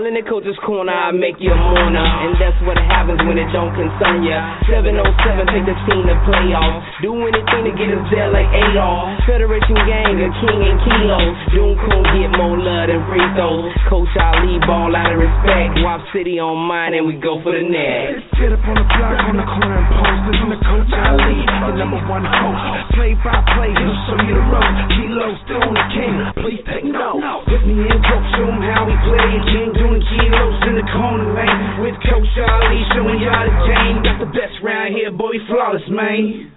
All in the coach's corner, I make you a mourner. And that's what happens when it don't concern ya. 707, take the team to playoffs. Do anything to get us there like Adolf. Federation gang, a king and kilo. Doom Coon get more love than free throws. Coach Ali ball out of respect. Wap City on mine and we go for the net. Sit up on the block, on the corner and post. Listen to Coach Ali, the number one coach. Play by play, he'll show you the ropes. Kilo still on the king, please take note. With me in coach, show him how he play. King doing kilos in the corner, man. With Coach Ali, showing y'all the game. Got the best round here, boy, flawless, man.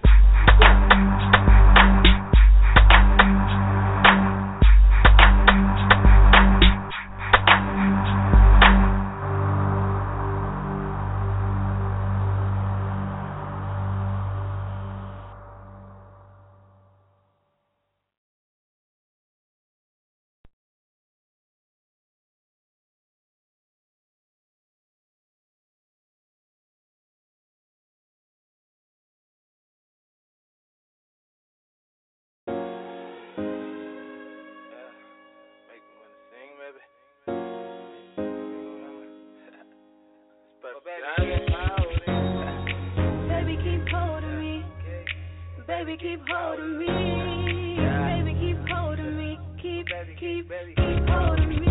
Baby, keep holding me. Baby, keep holding me. Baby, keep holding me. Keep holding me.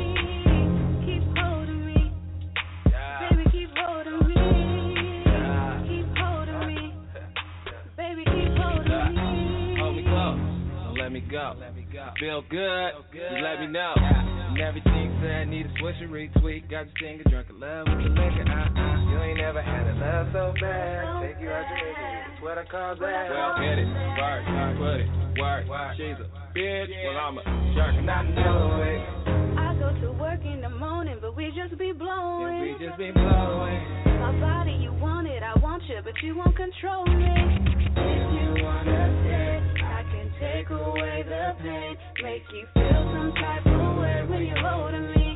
Keep holding me. Baby, keep holding me. Keep holding me. Baby, keep holding me. Hold me close. Don't let me go. Feel good. Just let me know. And everything said, need a switch and retweet. Got you singing, drunk in love with the liquor. You ain't never had a love so bad. Take you out your nigga. That's what I call that. Well, hit it, work, put it, work. She's a bitch, well I'm a shark and I know it. I go to work in the morning, but we just be blowing. My body, you want it, I want you, but you won't control me. If you wanna stay, I can take away the pain. Make you feel some type of way when you're holding me.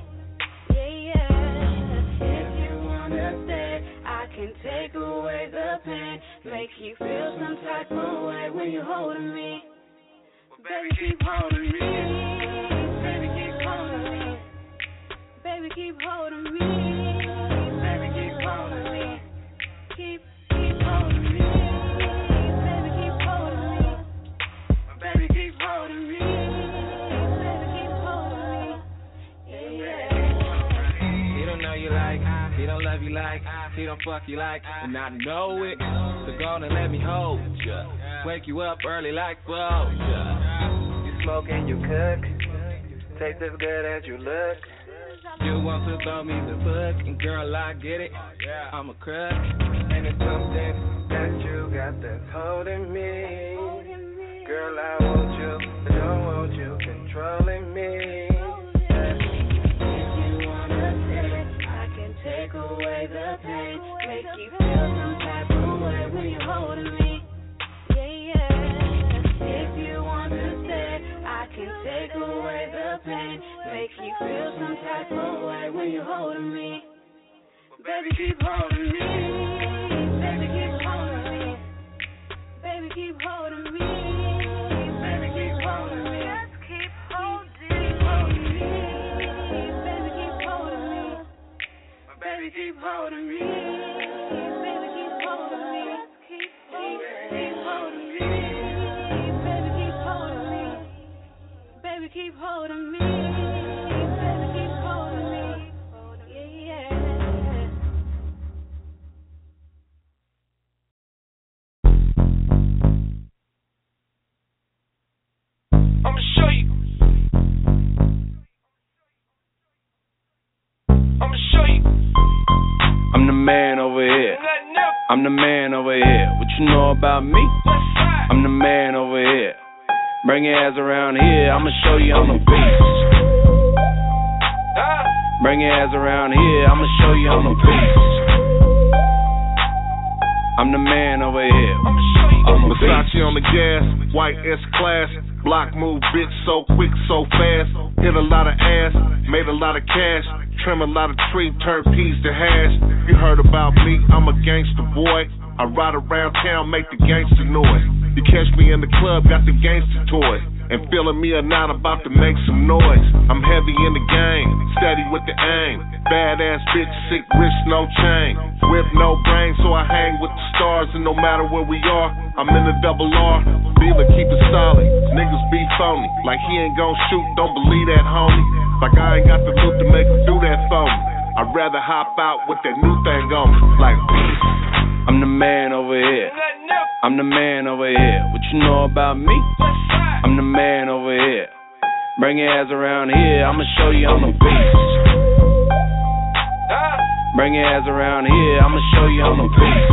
Yeah. If you wanna stay, I can take away the pain. Make you feel some type of way when you're holding me. Baby, keep holding me. Baby, keep holding me. Baby, keep holding me. Baby, keep holding me. Keep holding me. Baby, keep holding me. Baby, keep holding me. Baby, keep holding me. Yeah. He don't know you like, he don't love you like, he don't fuck you like, and I know it. So go and let me hold ya. Wake you up early like Folger. You smoke and you cook. Taste as good as you look. You want to throw me the book, and girl, I get it. I'm a crook, and it's something that you got that's holding me. Girl, I want you, but don't want you controlling me. If you wanna stay, I can take away the pain. Make you feel some type of way when you're holding me. Yeah. If you want to stay, I can take away the pain. Make you feel some type of way when you're holding me. Baby, keep holding me. Baby, keep holding me. Baby, keep holding me. Baby, keep holding me. Just keep holding me. Baby, keep holding me. Baby, keep holding me. Baby, keep holding me. Keep holding me. Baby, keep holding me. Baby, keep holding me. Baby, keep holding me. Yeah. I'ma show you. I'm the man over here. I'm the man over here. What you know about me? I'm the man over here. Bring your ass around here. I'ma show you I'm a beast. Bring your ass around here. I'ma show you I'm a beast. I'm the man over here. Versace on the gas, white S-Class. Block move, bitch, so quick, so fast. Hit a lot of ass, made a lot of cash. Trim a lot of tree, turn peas to hash. You heard about me, I'm a gangster boy. I ride around town, make the gangster noise. You catch me in the club, got the gangster toys. and feeling me or not, about to make some noise. I'm heavy in the game, steady with the aim. Badass bitch, sick wrist, no chain. Whip, no brain, so I hang with the stars. And no matter where we are, I'm in the double R. Dealer, keep it solid. Niggas be phony, like he ain't gon' shoot, don't believe that, homie. Like I ain't got the loot to make him do that for me. I'd rather hop out with that new thing on me, like I'm the man over here. I'm the man over here. What you know about me? I'm the man over here. Bring your ass around here, I'ma show you I'm a beast. Bring your ass around here, I'ma show you I'm a beast.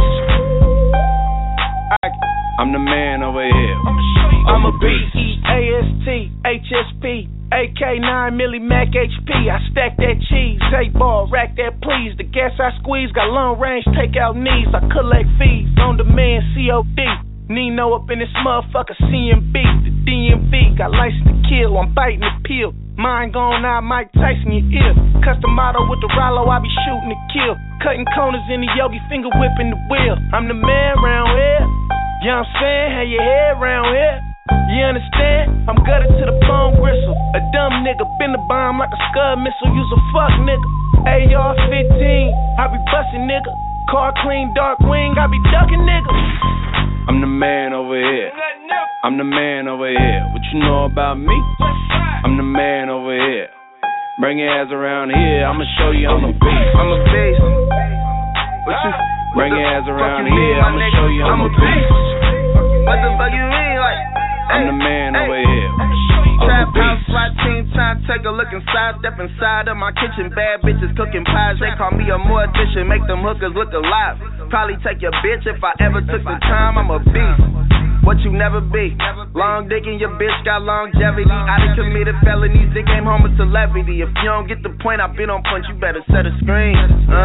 I'm the man over here. I'm a beast. E-A-S-T, HSP, AK-9 milli Mac HP. I stack that cheese, 8-ball, rack that please. The gas I squeeze got long range, take out knees. I collect fees, on demand, COD. Nino up in this motherfucker, CMB. The DMV, got license to kill, I'm biting the pill. Mine gone out, Mike Tyson, you ill. Custom model with the Rollo, I be shooting to kill. Cutting corners in the Yogi, finger whipping the wheel. I'm the man round here. You know what I'm saying? Have your head round here. You understand? I'm gutted to the bone gristle. A dumb nigga, bend the bomb like a Scud missile. Use a fuck nigga. AR-15, I be bustin' nigga. Car clean, dark wing, I be ducking nigga. I'm the man over here. I'm the man over here. What you know about me? I'm the man over here. Bring your ass around here, I'ma show you I'm a beast. I'm a beast. What you? Bring your ass around here, I'ma show you I'm a beast. What the fuck you mean? Like, I'm the man over here. Trap house, SWAT team, trying to take a look inside. Step inside of my kitchen, bad bitches cooking pies. They call me a mortician, make them hookers look alive. Probably take your bitch if I ever took the time. I'm a beast. What you never be. Long dick and your bitch got longevity. I done committed felonies, they came home with celebrity. If you don't get the point, I've been on punch, you better set a screen.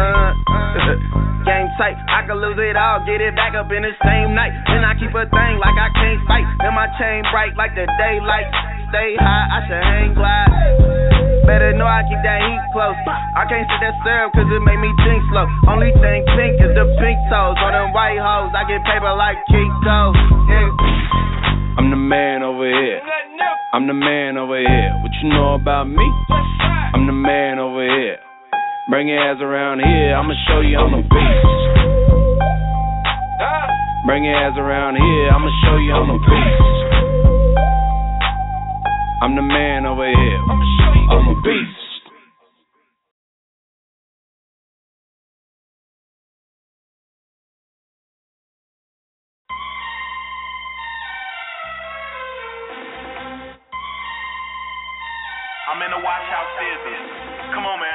Game tight, I can lose it all, get it back up in the same night. Then I keep a thing like I can't fight. Then my chain bright like the daylight. Stay high, I should hang glide. Better know I keep that heat close. I can't sit that syrup cause it make me think slow. Only thing pink is the pink toes. On them white hoes, I get paper like Kiko. Yeah. I'm the man over here. I'm the man over here. What you know about me? I'm the man over here. Bring your ass around here, I'ma show you I'm a beast. Bring your ass around here, I'ma show you I'm a beast. I'm the man over here. I'm a beast. I'm in the watch house business. Come on, man.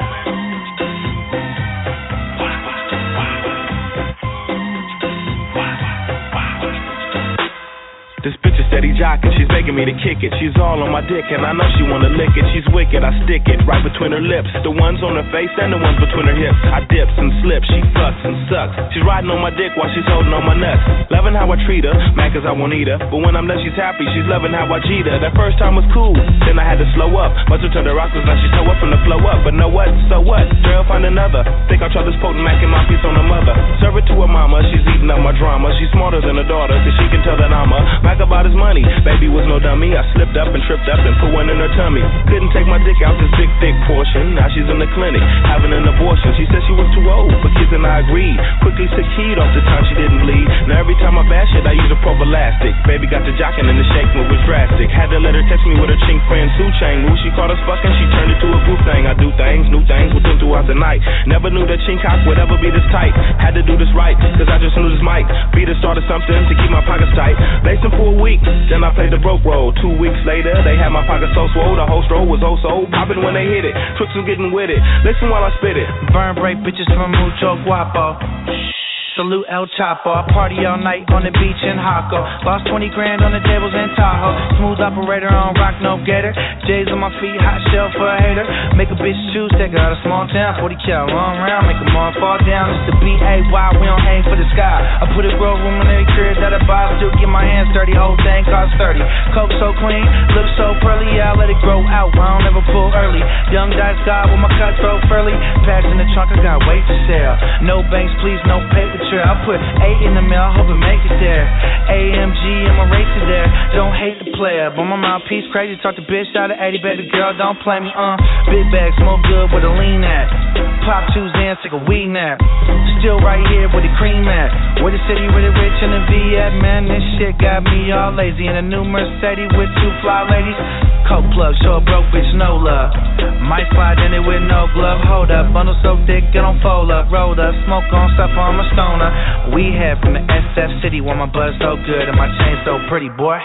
This bitch is steady jocking, she's begging me to kick it. She's all on my dick and I know she wanna lick it. She's wicked, I stick it right between her lips. The ones on her face and the ones between her hips. I dips and slips, she fucks and sucks. She's riding on my dick while she's holding on my nuts. Loving how I treat her, mad cause I won't eat her. But when I'm done she's happy, she's loving how I cheat her. That first time was cool, then I had to slow up. Must have turned her off cause now she's toe up from the flow up. But know what, so what, girl find another. Think I'll try this potent Mac and my piece on her mother. Serve it to her mama, she's eating up my drama. She's smarter than her daughter cause she can tell that I'm a Mac about his money. Baby was no dummy, I slipped up and tripped up and put one in her tummy. Couldn't take my dick out this big thick portion. Now she's in the clinic, having an abortion. She said she was too old, but kids and I agreed. Quickly took heed off the time she didn't bleed. Now every time I bash it, I use a prophylactic. Baby got the jocking and the shake move was drastic. Had to let her text me with her chink friend Sue Chang. Who she called us fucking, she turned it to a group thing. I do things, new things with them throughout the night. Never knew that chink cock would ever be this tight. Had to do this right, cause I just knew this might be the start of something to keep my pockets tight. Laced him for a week, then I played the broke roll. 2 weeks later, they had my pockets so swole. The whole stroll was oh so popping when they hit it. Tricks was getting with it. Listen while I spit it. Burn break bitches from Mucho Guapo. Salute El Chapo. I party all night on the beach in Jaco. Lost 20 grand on the tables in Tahoe. Smooth operator, I don't rock no gator. J's on my feet, hot shell for a hater. Make a bitch choose, take her out of small town. 40 cal, long round, make them all fall down. It's the B-A-Y, we don't aim for the sky. I put a grow room in every crib that I buy. Still get my hands dirty, whole thing cost 30. Coke so clean, lips so pearly, yeah, I let it grow out. I don't ever pull early. Young dice guy with my cut so furly. Pads in the trunk, I got weight to sell. No banks, please, no paper trail. I put 8 in the mail, I hope it make it there. AMG and my racer there. don't hate the player, but my mouthpiece crazy. Talk the bitch out of 80, baby girl, don't play me, Big bag, smoke good with a lean at. Pop shoes in, take a weed nap. Still right here with the cream at. Where the city really rich in the V at, man. This shit got me all lazy. In a new Mercedes with 2 fly ladies. Coke plug, show a broke bitch no love. Might slide in it with no glove. Hold up, bundle so thick it don't fold up. Rolled up, smoke on stuff, I'm a stoner. We head from the SF city where my buzz so good and my chain so pretty, boy.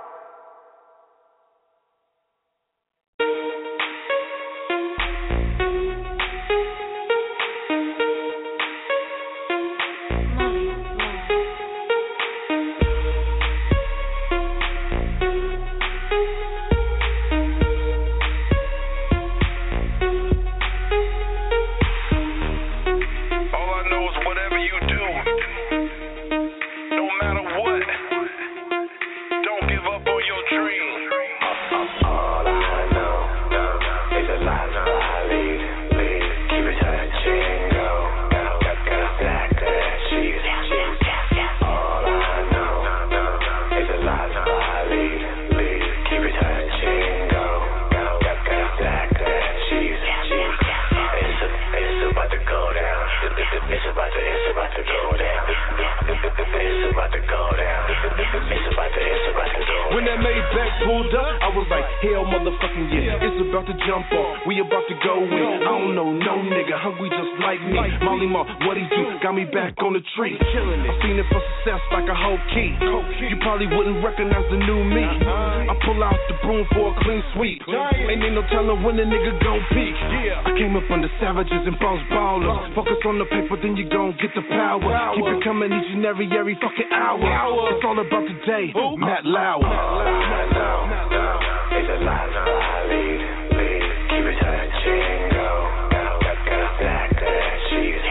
Every fucking hour. It's all about the day. Matt Lauer. All I know is a lie I lead. Keep it touching, go. Gotta stack that cheese.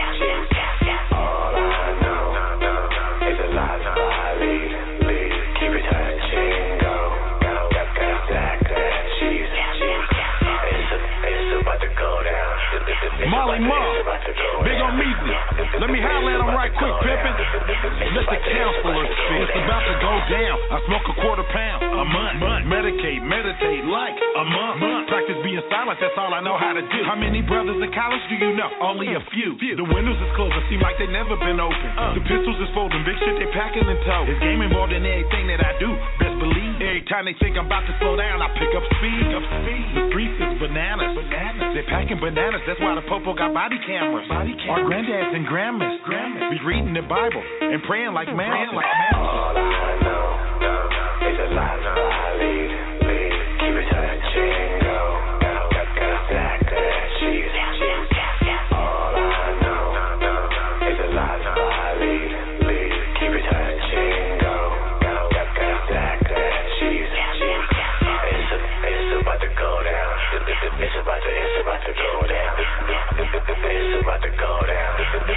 All I know is a lie I lead. Keep it touching, go. Gotta stack that cheese. It's about to go down. Molly Mom, big on music. Let me holler at him right quick, pimpin'. Let the counselor speak. It's about to go down. I smoke a quarter pound a month. Medicate, meditate like a month. Practice being silent, that's all I know how to do. How many brothers in college do you know? Only a few. The windows is closed, it seem like they never been open. The pistols is folding, big shit they packing and tow. It's game involved in everything that I do. Best believe. Every time they think I'm about to slow down, I pick up speed. The streets is bananas. They're packing bananas, that's why the popo got body cameras. Our granddads and grandmas be reading the Bible and praying like man. All I know is a lie I lead. Keep it touching, go. Gotta stack that cheese. All I know is a lie I lead. Keep it touching, go. Gotta stack that cheese. It's about to go down. It's about to go down. It's about to go down.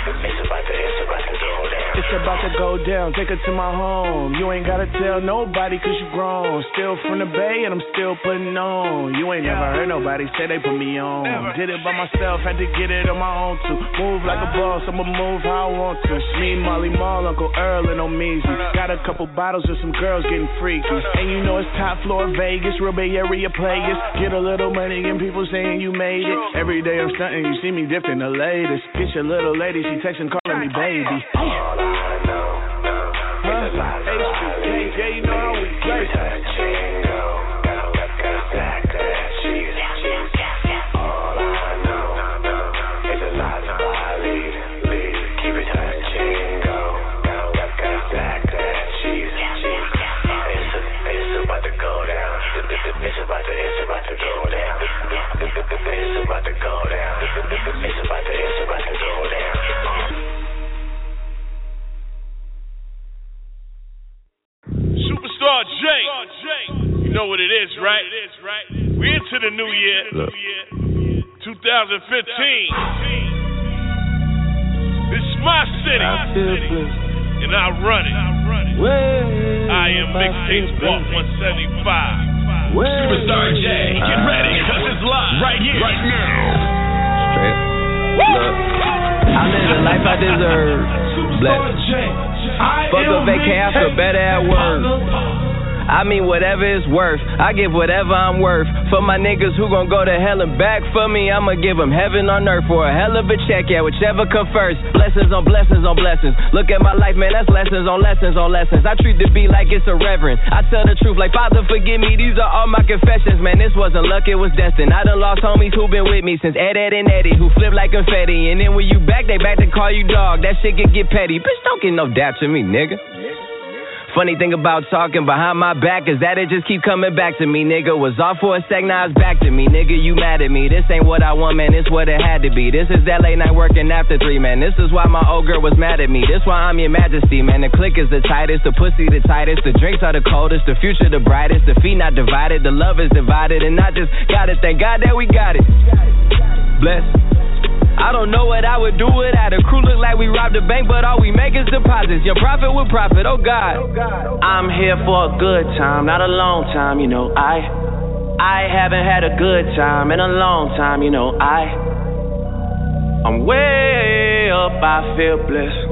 It's about to go down, take her to my home. You ain't gotta tell nobody cause you grown. Still from the Bay and I'm still putting on. You ain't never heard nobody say they put me on. Did it by myself, had to get it on my own too. Move like a boss, I'ma move how I want to. Me, Molly Mall, Uncle Earl and Omeezy. Got a couple bottles with some girls getting freaky. And you know it's top floor Vegas, real Bay Area players. Get a little money and people saying you made it. Every day I'm stunting, you see me dipping the latest. Get your little lady, she texting, calling me baby. All I know is a lie I lead. Yeah, you know how we play. Touching, go. Gotta stack that cheese. All I know is a lie I lead. Keep it touching, go. Gotta stack that cheese. It's about to go down. It's about to go down. It's about to go down. It's about to go down. Superstar J. You know what it is, right? We're into the new year. 2015. This is my city. And I run it. I am Mixtapes Walk 175. Superstar J. Get ready, cause it's live right here, right now. Straight. Look, I live the life I deserve. Bless. Fuck a vacation, better at work. I mean whatever it's worth. I give whatever I'm worth. For my niggas who gon' go to hell and back for me, I'ma give them heaven on earth for a hell of a check, yeah, whichever come first. Blessings on blessings on blessings. Look at my life, man, that's lessons on lessons on lessons. I treat the beat like it's a reverend. I tell the truth like, Father, forgive me, these are all my confessions, man, this wasn't luck, it was destined. I done lost homies who been with me since Ed and Eddie, who flip like confetti, and then when you back, they back to call you dog. That shit can get petty. Bitch, don't get no dap to me, nigga. Funny thing about talking behind my back is that it just keep coming back to me, nigga. Was off for a sec, now it's back to me, nigga. You mad at me? This ain't what I want, man. This what it had to be. This is that late night working after 3, man. This is why my old girl was mad at me. This why I'm your majesty, man. The click is the tightest, the pussy the tightest, the drinks are the coldest, the future the brightest, the feet not divided, the love is divided, and I just gotta thank God that we got it. Bless. I don't know what I would do without a crew. Look like we robbed a bank, but all we make is deposits. Your profit with profit, oh God. I'm here for a good time, not a long time, you know. I haven't had a good time in a long time, you know. I'm way up, I feel blessed.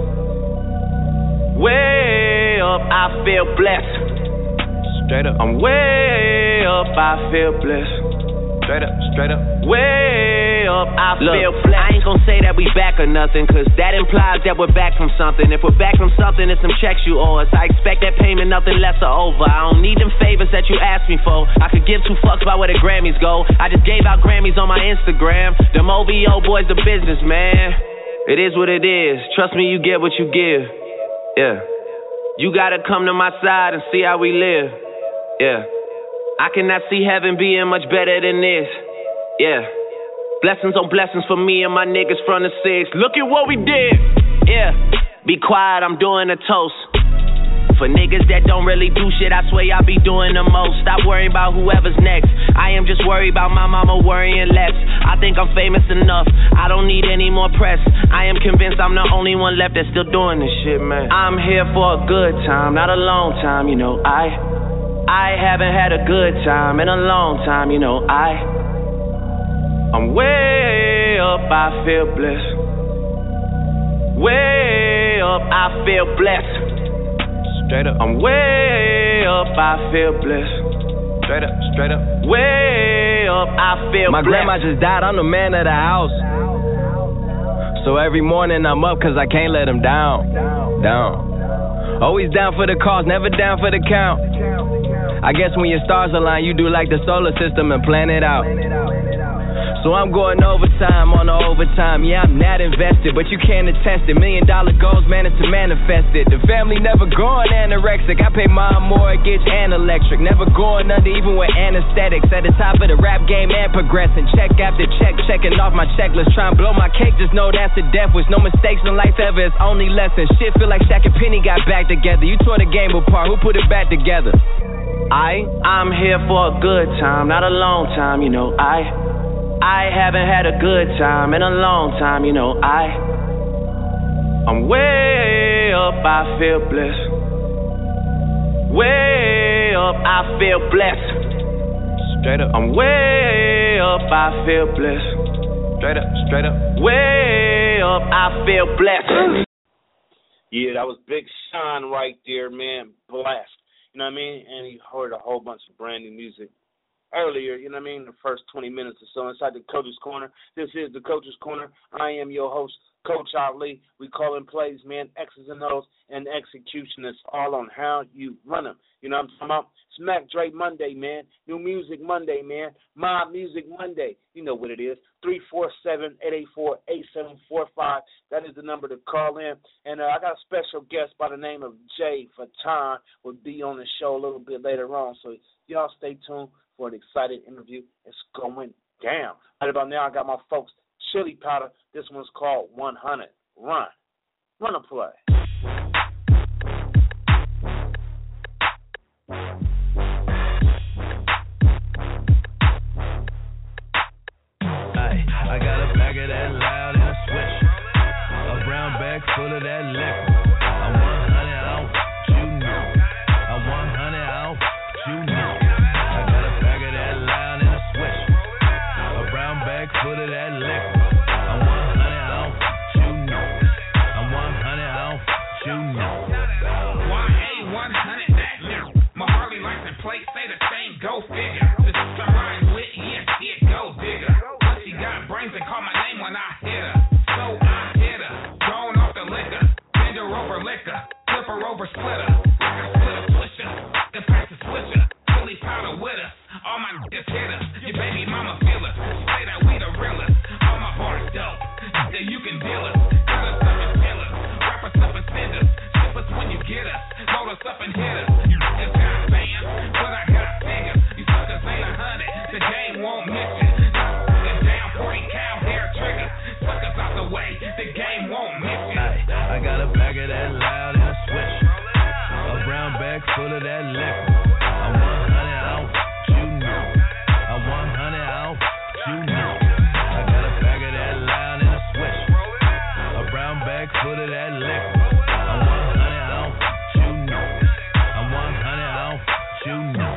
Way up, I feel blessed. Straight up. I'm way up, I feel blessed. Straight up. Way up, I feel blessed. I ain't gon' say that we back or nothing, cause that implies that we're back from something. If we're back from something, it's some checks you owe us. I expect that payment, nothing less or over. I don't need them favors that you asked me for. I could give 2 fucks about where the Grammys go. I just gave out Grammys on my Instagram. Them OVO boys, the business, man. It is what it is. Trust me, you get what you give. Yeah. You gotta come to my side and see how we live. Yeah. I cannot see heaven being much better than this. Yeah. Blessings on blessings for me and my niggas from the 6. Look at what we did. Yeah. Be quiet, I'm doing a toast. For niggas that don't really do shit, I swear I be doing the most. Stop worrying about whoever's next. I am just worried about my mama worrying less. I think I'm famous enough. I don't need any more press. I am convinced I'm the only one left that's still doing this shit, man. I'm here for a good time, not a long time, you know. I haven't had a good time in a long time, you know. I'm way up, I feel blessed. Way up, I feel blessed. Straight up. I'm way up, I feel blessed. Straight up. Way up, I feel blessed. My grandma just died, I'm the man of the house. So every morning I'm up cause I can't let him down. Always down for the cause, never down for the count. I guess when your stars align, you do like the solar system and plan it out. So I'm going overtime on the overtime. Yeah, I'm not invested, but you can't attest it. $1 million goals, managed to manifest it. The family never going anorexic. I pay my mortgage and electric. Never going under even with anesthetics. At the top of the rap game and progressing. Check after check, checking off my checklist. Try and blow my cake, just know that's a death wish. No mistakes in life ever, it's only lessons. Shit feel like Shaq and Penny got back together. You tore the game apart, who put it back together? I'm here for a good time, not a long time, you know. I haven't had a good time in a long time, you know. I'm way up, I feel blessed. Way up, I feel blessed. Straight up. I'm way up, I feel blessed. Straight up. Way up, I feel blessed. Yeah, that was Big Sean right there, man. Blast. You know what I mean? And you heard a whole bunch of brand new music earlier, you know what I mean, the first 20 minutes or so inside the Coach's Corner. This is the Coach's Corner. I am your host, Coach Ali. We call in plays, man, X's and O's, and execution. It's all on how you run them. You know what I'm talking about? Smack Dre Monday, man. New Music Monday, man. Mob Music Monday. You know what it is. 347-884-8745. That is the number to call in. And I got a special guest by the name of Jay Fatan. Will be on the show a little bit later on. So y'all stay tuned for an exciting interview. It's going down. Right about now, I got my folks, Chili Powder. This one's called 100. Run a play. I got a bag of that loud and a switch. A brown bag full of that liquor. I'm 100 out, you know. I'm 100 out, you know. I got a bag of that loud and a switch. A brown bag full of that liquor. I'm 100 out, you know. I'm 100 out, plate say the same, go figure. The shit I'm riding with, yeah, shit, go digger. But she got brains and call my name when I hit her. So I hit her, thrown off the liquor. Bend her over liquor, flip her over splitter. Like a splitter swisher, then pass the switcher. Fully powder with us, all my niggas hit us. Your baby mama feel us, say that we the realest. All my bars dope, that you can deal us. Cut us up and kill us, wrap us up and send us. Ship us when you get us, load us up and hit us. You just got bands, but I got figures. You suckers ain't 100, the game won't miss you. The down 40 cow hair triggers. Suckers out the way, the game won't miss you. I got a bag of that loud and a switch. A brown bag full of that liquor. I'm 100 out, you know. I'm 100 out, you know. I got a bag of that loud and a switch. A brown bag full of that liquor. I'm 100 out, you know. I'm 100 out, you know.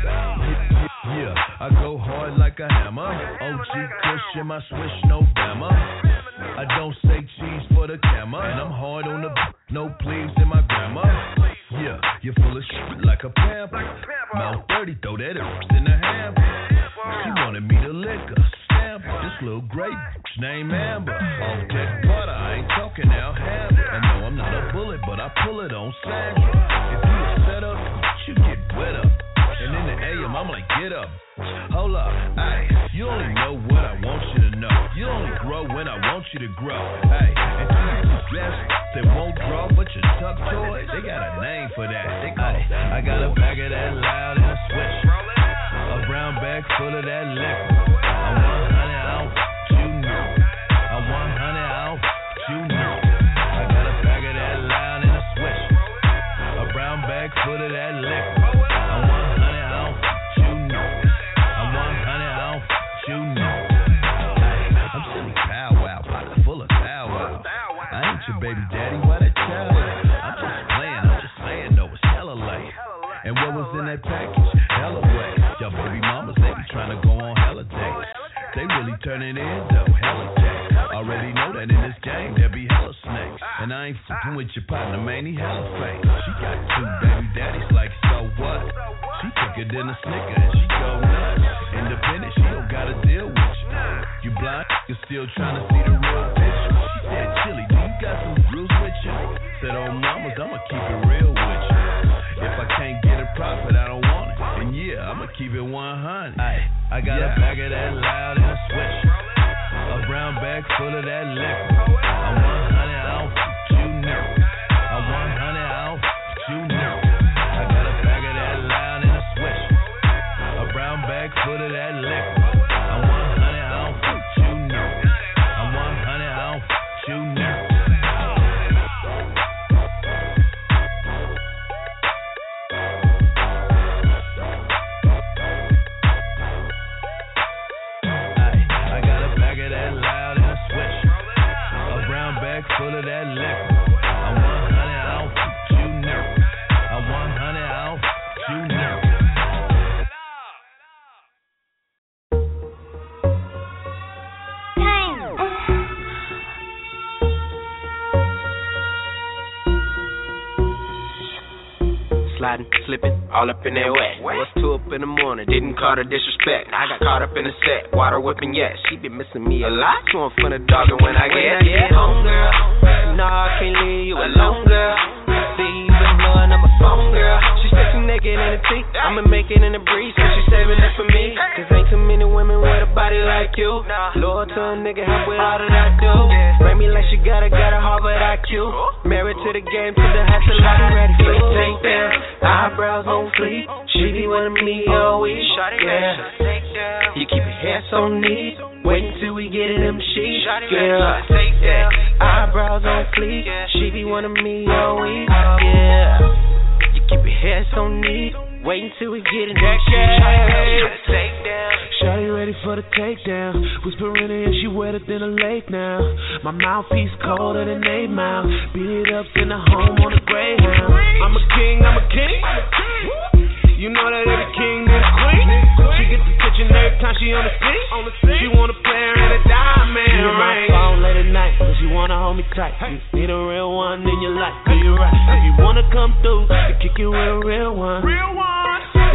Yeah, I go hard like a hammer. OG Kush in my switch, no bammer. I don't say cheese for the camera, and I'm hard on the no please in my grammar. Yeah, you're full of shit like a pamper. Mouth dirty, throw that in the hamper. She wanted me to lick her, stamp her. This little great bitch named Amber. Off that butter, I ain't talking now, hammer. And no, I'm not a bullet, but I pull it on Sandra. If you a setup, you get wet up. And in the AM, I'm like, get up. Hold up, ayy, you only know what I want you to know. You only grow when I want you to grow. Ayy, and you dress that won't draw, but you tuck toys, they got a name for that. I got a bag of that loud and a switch. A brown bag full of that liquor. I'm 100 out, you know. I'm 100 out, you know. I got a bag of that loud and a switch. A brown bag full of that liquor. I'm 100 out, you know. I'm 100 out, you know. I'm silly pow wow, pocket full of pow wow. I ain't your baby daddy, why that child? I'm just playing, I'm just saying, no, it's hella late. And what was in that package? Hella way. Y'all baby mamas, they be trying to go on hella dates. They really turning in though, hella dates. Already know that in this game there be hella snakes. And I ain't fucking with your partner, man, he hella fake. She got 2 baby daddies, like so what? She thicker than a Snicker and she go nuts. Independent, she don't gotta deal with you. You blind, you're still trying to see the real picture. She said, Chili, do you got some rules with you? Said, oh mamas, I'ma keep it real with you. If I can't get a profit, I don't want it. And yeah, I'ma keep it 100. I got a bag of that loud and a switch. A brown bag full of that liquor. I'm 100 out, you know. I'm 100 out, you know. I got a bag of that loud and a switch. A brown bag full of that liquor. I'm 100 out, you know. I'm 100 out, you know. Full of that liquor. I'm 100 out, you know. I'm 100 out, you know. Sliding, slipping, all up in that wet. Was 2 up in the morning, didn't call her disrespect. I got caught up in the set, water whipping, yeah. She been missing me a lot. Going for the dog, and when I get home, girl, nah, I can't leave you alone, girl. See, you been blowing up my phone, girl. She sexy naked in the teeth, I'ma make it in the breeze, so she saving it for me. Cause ain't too many women with a body like you. Loyal to a nigga, help with all that I do. Bring me like she got a Harvard IQ. Married to the game, to the hustle, I'm ready for the takedown. Eyebrows on fleek, she be wanting me all week, yeah. You keep your hair so neat, wait until we get in them sheets, girl. Eyebrows on fleek, she be wanting me all week, yeah. You keep your hair so neat, wait until we get in them sheets. Shawty ready for the takedown. Whispering in, she wetter than a lake now. My mouthpiece colder than 8 Mile. Beat it up in the home on the Greyhound. I'm a king, I'm a king. You know that every king is a queen. She gets the kitchen every time she on the seat. She wanna play her in a diamond ring. She on my phone late at night, but she wanna hold me tight. You need a real one in your life, girl, you're right. If you wanna come through, to kick it with a real one. And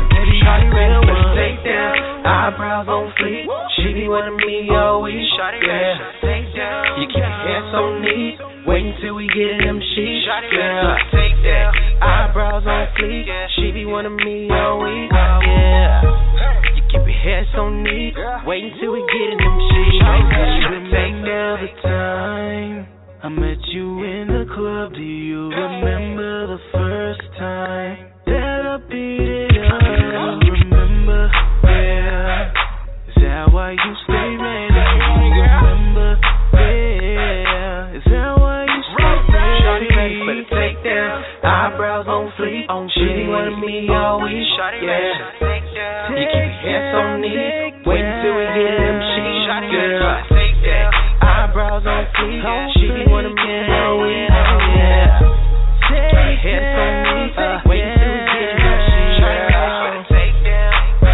shawty real one. Take down, eyebrows on fleek. She be wanting me all week. Yeah, take down. You keep your hair so neat. Wait until we get in them sheets. Yeah, take that. Eyebrows on fleek. She be wanting me all week. Yeah, you keep your hair so neat. Wait until we get in them sheets. Remember the time I met you in the club. Do you remember the first time that I beat it up? Remember, yeah. Is that why you stay ready? Do you remember, yeah. Is that why you stay ready? Shawty ready for the takedown. Eyebrows on fleek. She wanted me all week. Yeah. You keep your hair so neat. Wait until we get in them sheets. Girl, take that. Eyebrows on fleek. She wanted me all week. Yeah. Keep your hair so neat. Wait until we get in them sheets. Girl, for the takedown.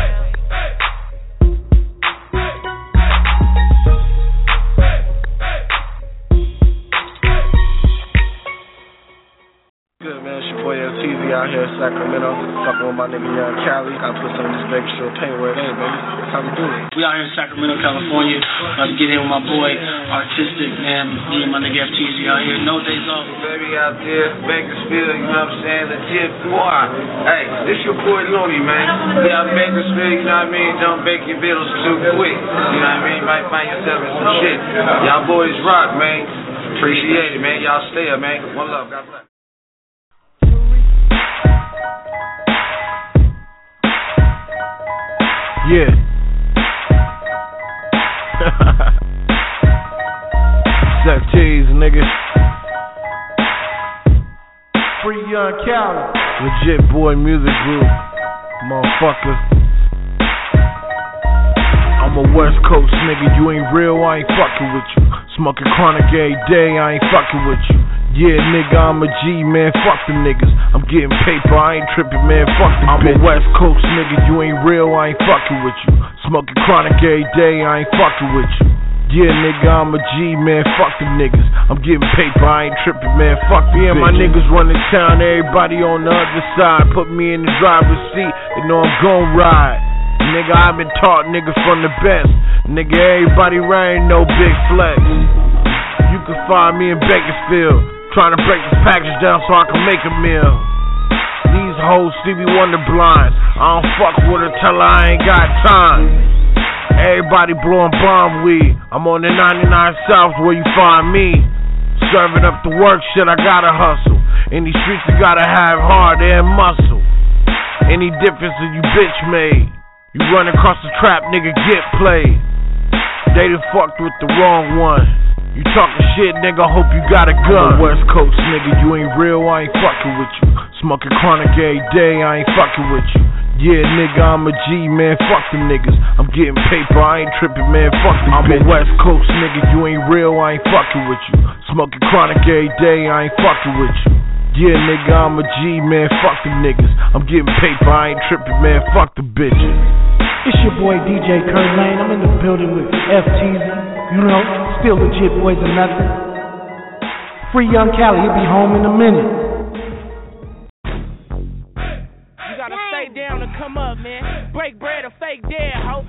Good, man. It's your boy LTZ out here in Sacramento. Fucking with my nigga Young Cali. Gotta put some of this Vegas Strip paint where it ain't, baby. That's how we do it. We out here in Sacramento, California. About to get in with my boy, Artistic, man. Me and my nigga FTZ out here. No days off. Baby out there, Bakersfield, you know what I'm saying? Legit boy. Hey, this your boy Looney, man. We out in Bakersfield, you know what I mean? Don't bake your bills too quick. You know what I mean? Might find yourself in some shit. Y'all boys rock, man. Appreciate it, man. Y'all stay up, man. One love. God bless. Yeah. Set cheese, nigga. Free Young Cali. Legit boy music group. Motherfucker. I'm a West Coast nigga. You ain't real, I ain't fucking with you. Smoking chronic every day, I ain't fucking with you. Yeah, nigga, I'm a G, man, fuck them niggas. I'm getting paper, I ain't tripping, man, fuck them bitches. I'm a West Coast nigga, you ain't real, I ain't fucking with you. Smoking chronic every day, I ain't fucking with you. Yeah, nigga, I'm a G, man, fuck them niggas. I'm getting paper, I ain't tripping, man, fuck them bitches. My niggas running town, everybody on the other side. Put me in the driver's seat, they know I'm gon' ride. Nigga, I've been taught, nigga, from the best. Nigga, everybody riding no big flex. You can find me in Bakersfield, trying to break this package down so I can make a meal. These hoes Stevie Wonder blind. I don't fuck with her, tell her I ain't got time. Everybody blowing bomb weed. I'm on the 99 South where you find me. Serving up the work, shit, I gotta hustle. In these streets, you gotta have heart and muscle. Any difference that you bitch made? You run across the trap, nigga, get played. They done fucked with the wrong one. You talking shit, nigga, hope you got a gun. I'm a West Coast nigga, you ain't real, I ain't fucking with you. Smoking chronic every day, I ain't fucking with you. Yeah, nigga, I'm a G, man, fuck them niggas. I'm getting paper, I ain't tripping, man, fuck them bitches. I'm a West Coast nigga, you ain't real, I ain't fucking with you. Smoking chronic every day, I ain't fucking with you. Yeah, nigga, I'm a G, man, fuck them niggas. I'm getting paper, I ain't tripping, man, fuck the bitches. It's your boy DJ Kurt Lane. I'm in the building with FTZ. You know, still legit boys and nothing. Free Young Cali, he'll be home in a minute. You gotta stay down to come up, man. Break bread or fake dead, ho.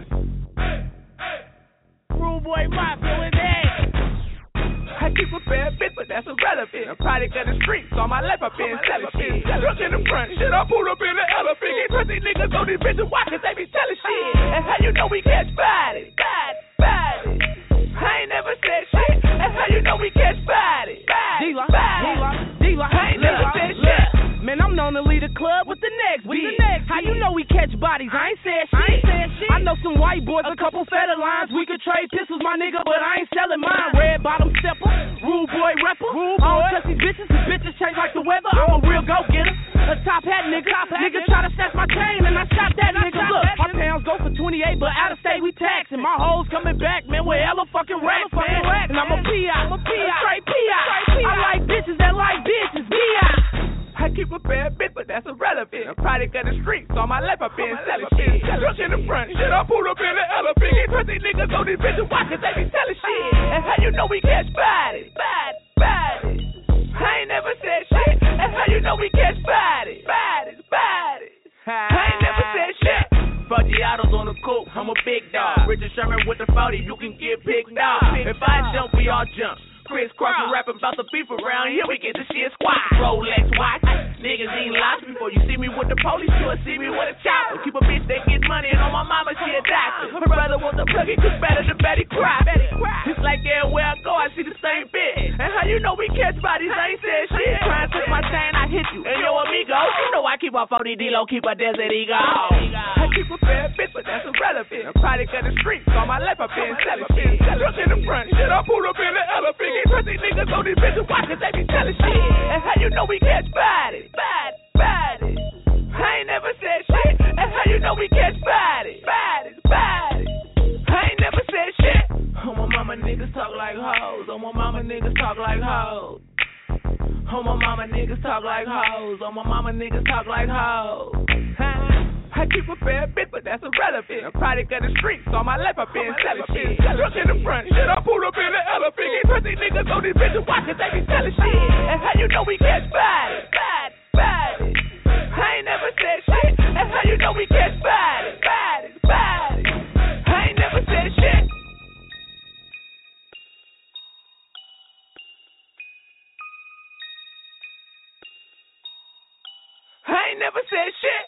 Rude boy mafia with that. I keep a bad bitch, but that's irrelevant. I'm product of the streets, on my left I've been selling shit. Look in the front, shit, I pulled up in the elephant. Can't trust these niggas on these bitches, why? Cause they be telling shit. That's how you know we catch bodies. Bodies. I ain't never said shit. That's how you know we catch bodies. D-Lock. I ain't never said shit. Man, I'm known to lead a club with the next beat. How you know we catch bodies? I ain't said shit. I know some white boys, a couple federal lines. We could trade pistols, my nigga, but I ain't selling mine. Red bottom stepper, rude boy rapper. I don't trust these bitches, cause bitches change like the weather. I'm a real go-getter, a top hat nigga. Nigga try to snatch my chain and I shot that nigga. Look, my pounds go for 28, but out of state we taxing. My hoes coming back, man, with hella fucking racks, man. And I'm a P.I. Straight P.I. I like bitches that like bitches, B.I. I keep a bad bitch, but that's irrelevant. I'm product of the streets, on my left I've been selling shit. Look in the front, shit, I pulled up in the elephant. Can't trust these niggas on these bitches, why? Cause they be selling shit. That's how you know we catch bodies. Bodies. I ain't never said shit. That's how you know we catch bodies. Bodies. I ain't never said shit. Foggiatos on the coupe, I'm a big dog. Richard Sherman with the 40, you can get picked off. If I jump, we all jump. Crisscross and rapping about the beef around here, we get the shit squat. Rolex watch, niggas eat lots before you see me with the police, you'll see me with a chopper. Keep a bitch that get money, and on my mama, she a doctor. Her brother wants to plug it, cause better than Betty cry. It's like everywhere I go, I see the same bitch. And how you know we catch bodies, I ain't said shit. Try and take my chain, I hit you. And yo, amigo, you know I keep my 40 D-Lo, keep a desert ego. I keep a fair bitch, but that's irrelevant. I'm probably got the streets, all my life I've been selling shit. Look in the front, shit, I pulled up in the elephant. Can't trust these niggas on these bitches, why? Cause they be telling shit. And how you know we catch bodies? Bodies. I ain't never said shit. And how you know we catch bodies? Bodies. I ain't never said shit. On my mama niggas talk like hoes. On my mama niggas talk like hoes. On my mama niggas talk like hoes. On my mama niggas talk like hoes. I keep a fair bitch, but that's irrelevant. I'm probably got the streets, all my life I've been selling shit. Look in the front, shit, I pulled up in the elephant. Can't trust these niggas on these bitches, why? Cause they be selling shit. And how you know we catch bodies? Bodies. I ain't never said shit. And how you know we catch bodies? Bodies. I ain't never said shit. I ain't never said shit.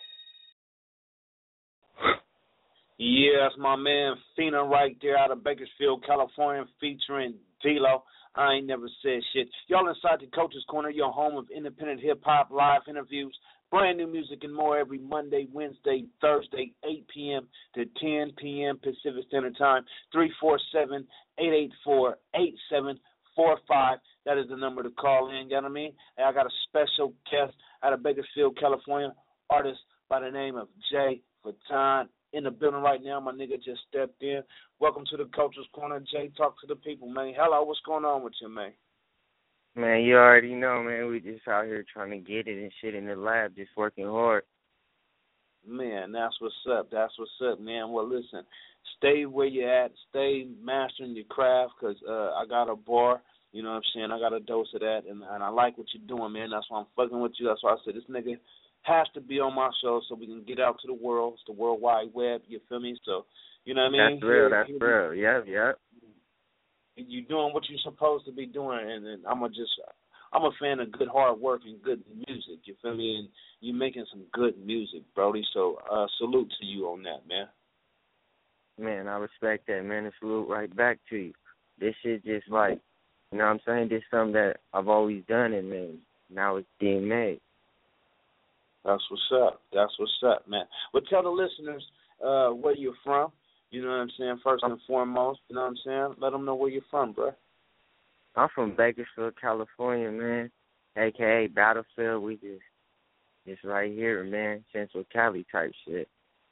Yeah, that's my man Fina right there out of Bakersfield, California, featuring D-Lo. I ain't never said shit. Y'all inside the Coach's Corner, your home of independent hip-hop, live interviews, brand new music and more every Monday, Wednesday, Thursday, 8 p.m. to 10 p.m. Pacific Standard Time, 347-884-8745. That is the number to call in, you know what I mean? And I got a special guest out of Bakersfield, California, artist by the name of Jay Fatton. In the building right now, my nigga just stepped in. Welcome to the Coach's Corner. Jay, talk to the people, man. Hello, what's going on with you, man? Man, you already know, man. We just out here trying to get it and shit in the lab, just working hard. Man, that's what's up. That's what's up, man. Well, listen, stay where you at. Stay mastering your craft because I got a bar. You know what I'm saying? I got a dose of that, and I like what you're doing, man. That's why I'm fucking with you. That's why I said this nigga has to be on my show so we can get out to the world. It's the World Wide Web, you feel me? So, you know what I mean? That's real. Yep. You're doing what you're supposed to be doing, and I'm a fan of good hard work and good music, you feel me? And you're making some good music, Brody. So, salute to you on that, man. Man, I respect that, man, and salute right back to you. This shit just like, you know what I'm saying? This is something that I've always done, and man, now it's being made. That's what's up. That's what's up, man. Well, tell the listeners where you're from. You know what I'm saying? First and foremost, you know what I'm saying? Let them know where you're from, bro. I'm from Bakersfield, California, man, a.k.a. Battlefield. We just right here, man, Central Cali type shit.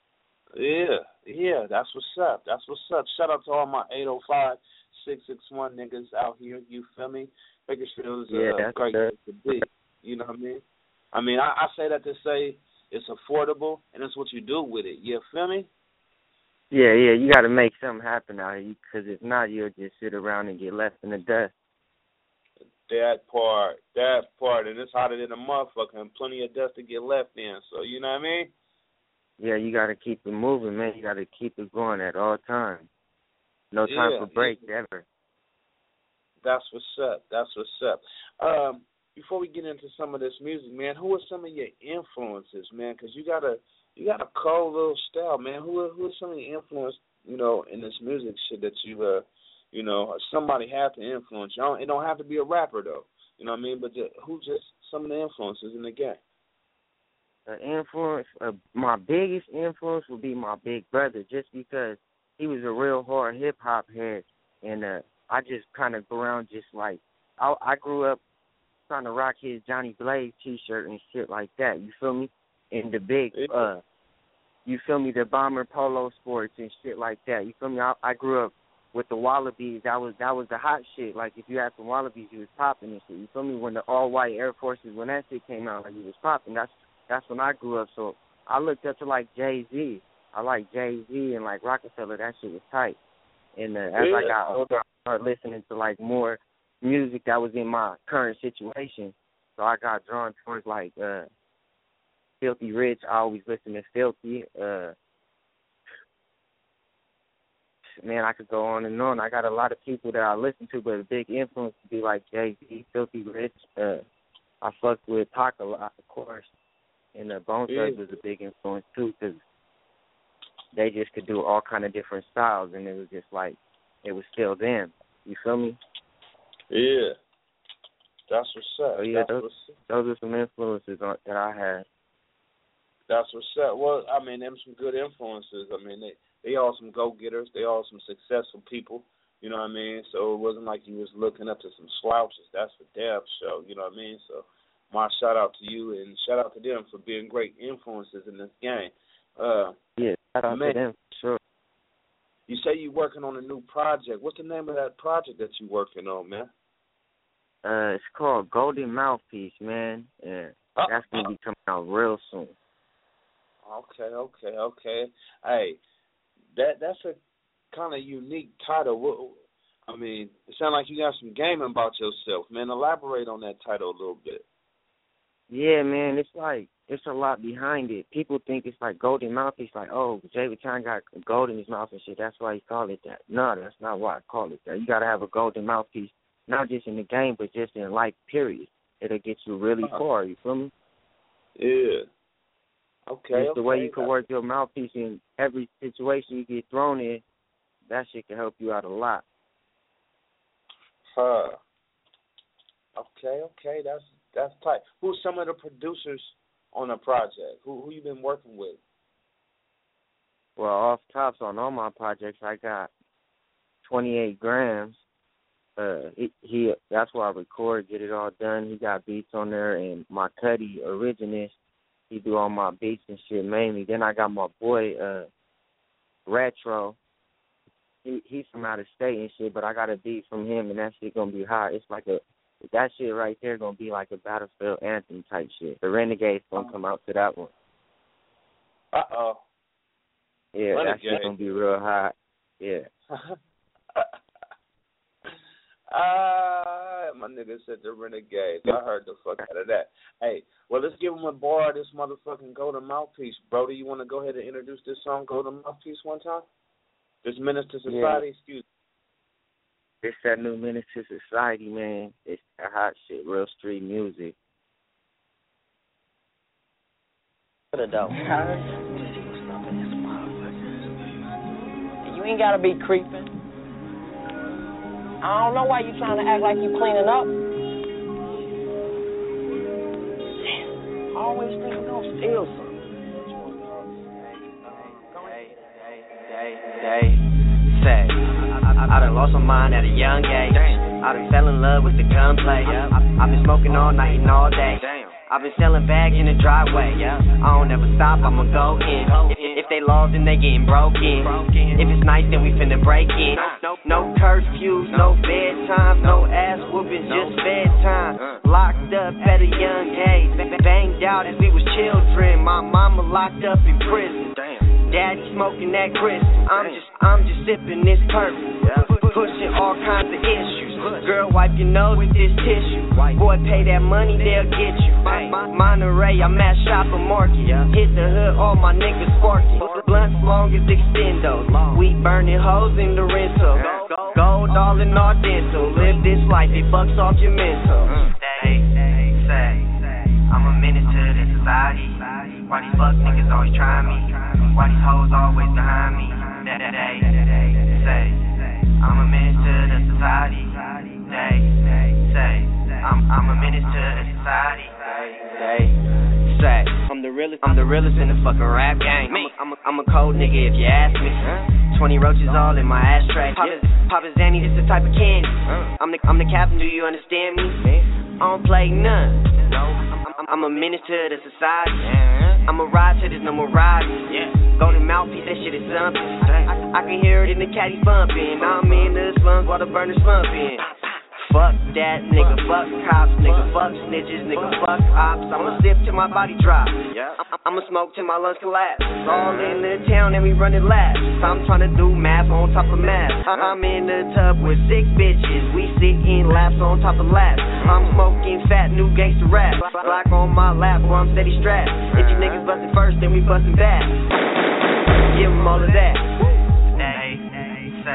Yeah, that's what's up. That's what's up. Shout out to all my 805-661 niggas out here, you feel me? Bakersfield is a great place to be. You know what I mean? I say that to say it's affordable, and it's what you do with it. You feel me? Yeah, you got to make something happen out here, because if not, you'll just sit around and get left in the dust. That part, and it's hotter than a motherfucker, and plenty of dust to get left in, so you know what I mean? Yeah, you got to keep it moving, man. You got to keep it going at all times. No time for breaks, ever. That's what's up. Before we get into some of this music, man, who are some of your influences, man? Because you got a cold little style, man. Who are some of your influences, you know, in this music shit that you, you know, somebody have to influence you? It don't have to be a rapper, though. You know what I mean? But who's just some of the influences in the game? My biggest influence would be my big brother, just because he was a real hard hip-hop head, and I just kind of grew around just like, I grew up trying to rock his Johnny Blaze T-shirt and shit like that, you feel me? And the big, you feel me, the bomber polo sports and shit like that, you feel me? I grew up with the Wallabies. That was the hot shit. Like, if you had some Wallabies, you was popping and shit, you feel me? When the all-white Air Forces, when that shit came out, like, you was popping. That's when I grew up, so I looked up to, like, Jay-Z. I like Jay-Z and, like, Rockefeller. That shit was tight. And as I got older, I started listening to, like, more music that was in my current situation. So I got drawn towards, like, Filthy Rich. I always listen to Filthy. man, I could go on and on. I got a lot of people that I listen to, but a big influence would be like Jay-Z, Filthy Rich. I fucked with Pac a lot, of course. And Bone Thugs was a big influence, too, because they just could do all kind of different styles, and it was just like, it was still them. You feel me? Yeah. That's what's up. So, yeah, those are some influences that I had. That's what's up. Well, I mean, them some good influences. I mean, they all some go-getters. They all some successful people. You know what I mean? So it wasn't like you was looking up to some slouches. That's for damn sure. You know what I mean? So my shout out to you and shout out to them for being great influences in this game. Yeah, shout out to them, sure. You say you're working on a new project. What's the name of that project that you're working on, man? It's called Golden Mouthpiece, man. And that's going to be coming out real soon. Okay. Hey, that's a kind of unique title. I mean, it sounds like you got some game about yourself, man. Elaborate on that title a little bit. Yeah, man, it's a lot behind it. People think it's like Golden Mouthpiece, like, oh, Jay Baton got gold in his mouth and shit. That's why he called it that. No, that's not why I call it that. You got to have a golden mouthpiece, not just in the game, but just in life, period. It'll get you really far, you feel me? Yeah. Okay. It's the way you can work your mouthpiece in every situation you get thrown in. That shit can help you out a lot. Okay, that's tight. Who's some of the producers on the project? Who you been working with? Well, off tops on all my projects, I got 28 grams. He that's where I record, get it all done. He got beats on there, and my Cuddy Originist, he do all my beats and shit mainly. Then I got my boy Retro. He's from out of state and shit, but I got a beat from him, and that shit gonna be hot. It's like that shit right there gonna be like a Battlefield anthem type shit. The Renegade's gonna come out to that one. Yeah, Renegade. That shit gonna be real hot. Yeah. My nigga said the Renegade. I heard the fuck out of that. Hey, well, let's give him a bar of this motherfucking Golden Mouthpiece. Brody, you want to go ahead and introduce this song, Golden Mouthpiece, one time? This Menace to Society, excuse me. It's that new Menace to Society, man. It's that hot shit, real street music. You ain't gotta be creeping. I don't know why you trying to act like you cleaning up. Damn, I always think you're gonna steal something. Say, I done lost my mind at a young age. I done fell in love with the gunplay. I've been smoking all night and all day. I've been selling bags in the driveway. I don't ever stop, I'ma go in. If they lost, then they getting broken. If it's nice, then we finna break in. No curfews, no bedtime, no ass whooping, just bedtime. Locked up at a young age, banged out as we was children. My mama locked up in prison. Daddy smoking that crystal. I'm just sipping this purple. Pushing all kinds of issues. Girl, wipe your nose with this tissue. Boy, pay that money, they'll get you. Monterey, I'm at Shopper Market. Hit the hood, all my niggas sparking. Blunts long as extendos. We burning hoes in the rental. Gold all in our dental. Live this life, it bucks off your mental. Say, I'm a menace to the society. Why these fuck niggas always try me? Why these hoes always behind me? Say, I'm a menace to the society. Say, I'm a menace to the society. Say, I'm the realest in the fucking rap game. I'm a cold nigga if you ask me. 20 roaches all in my ashtray. Papa Zanny, this the type of candy. I'm the captain, do you understand me? I don't play none. I'm a menace to the society. I'ma ride till there's no more riding. Golden Mouthpiece, that shit is something. I can hear it in the caddy bumping. I'm in the slums while the burners pumping. Fuck that, nigga, fuck cops, nigga, fuck snitches, nigga, fuck ops. I'ma sip till my body drops. I'ma smoke till my lungs collapse. All in the town and we running laps. I'm trying to do math on top of math. I'm in the tub with 6 bitches. We sitting laps on top of laps. I'm smoking fat new gangster rap. Block on my lap or I'm steady strapped. If you niggas bustin' first, then we bustin' back. Give them all of that. Say,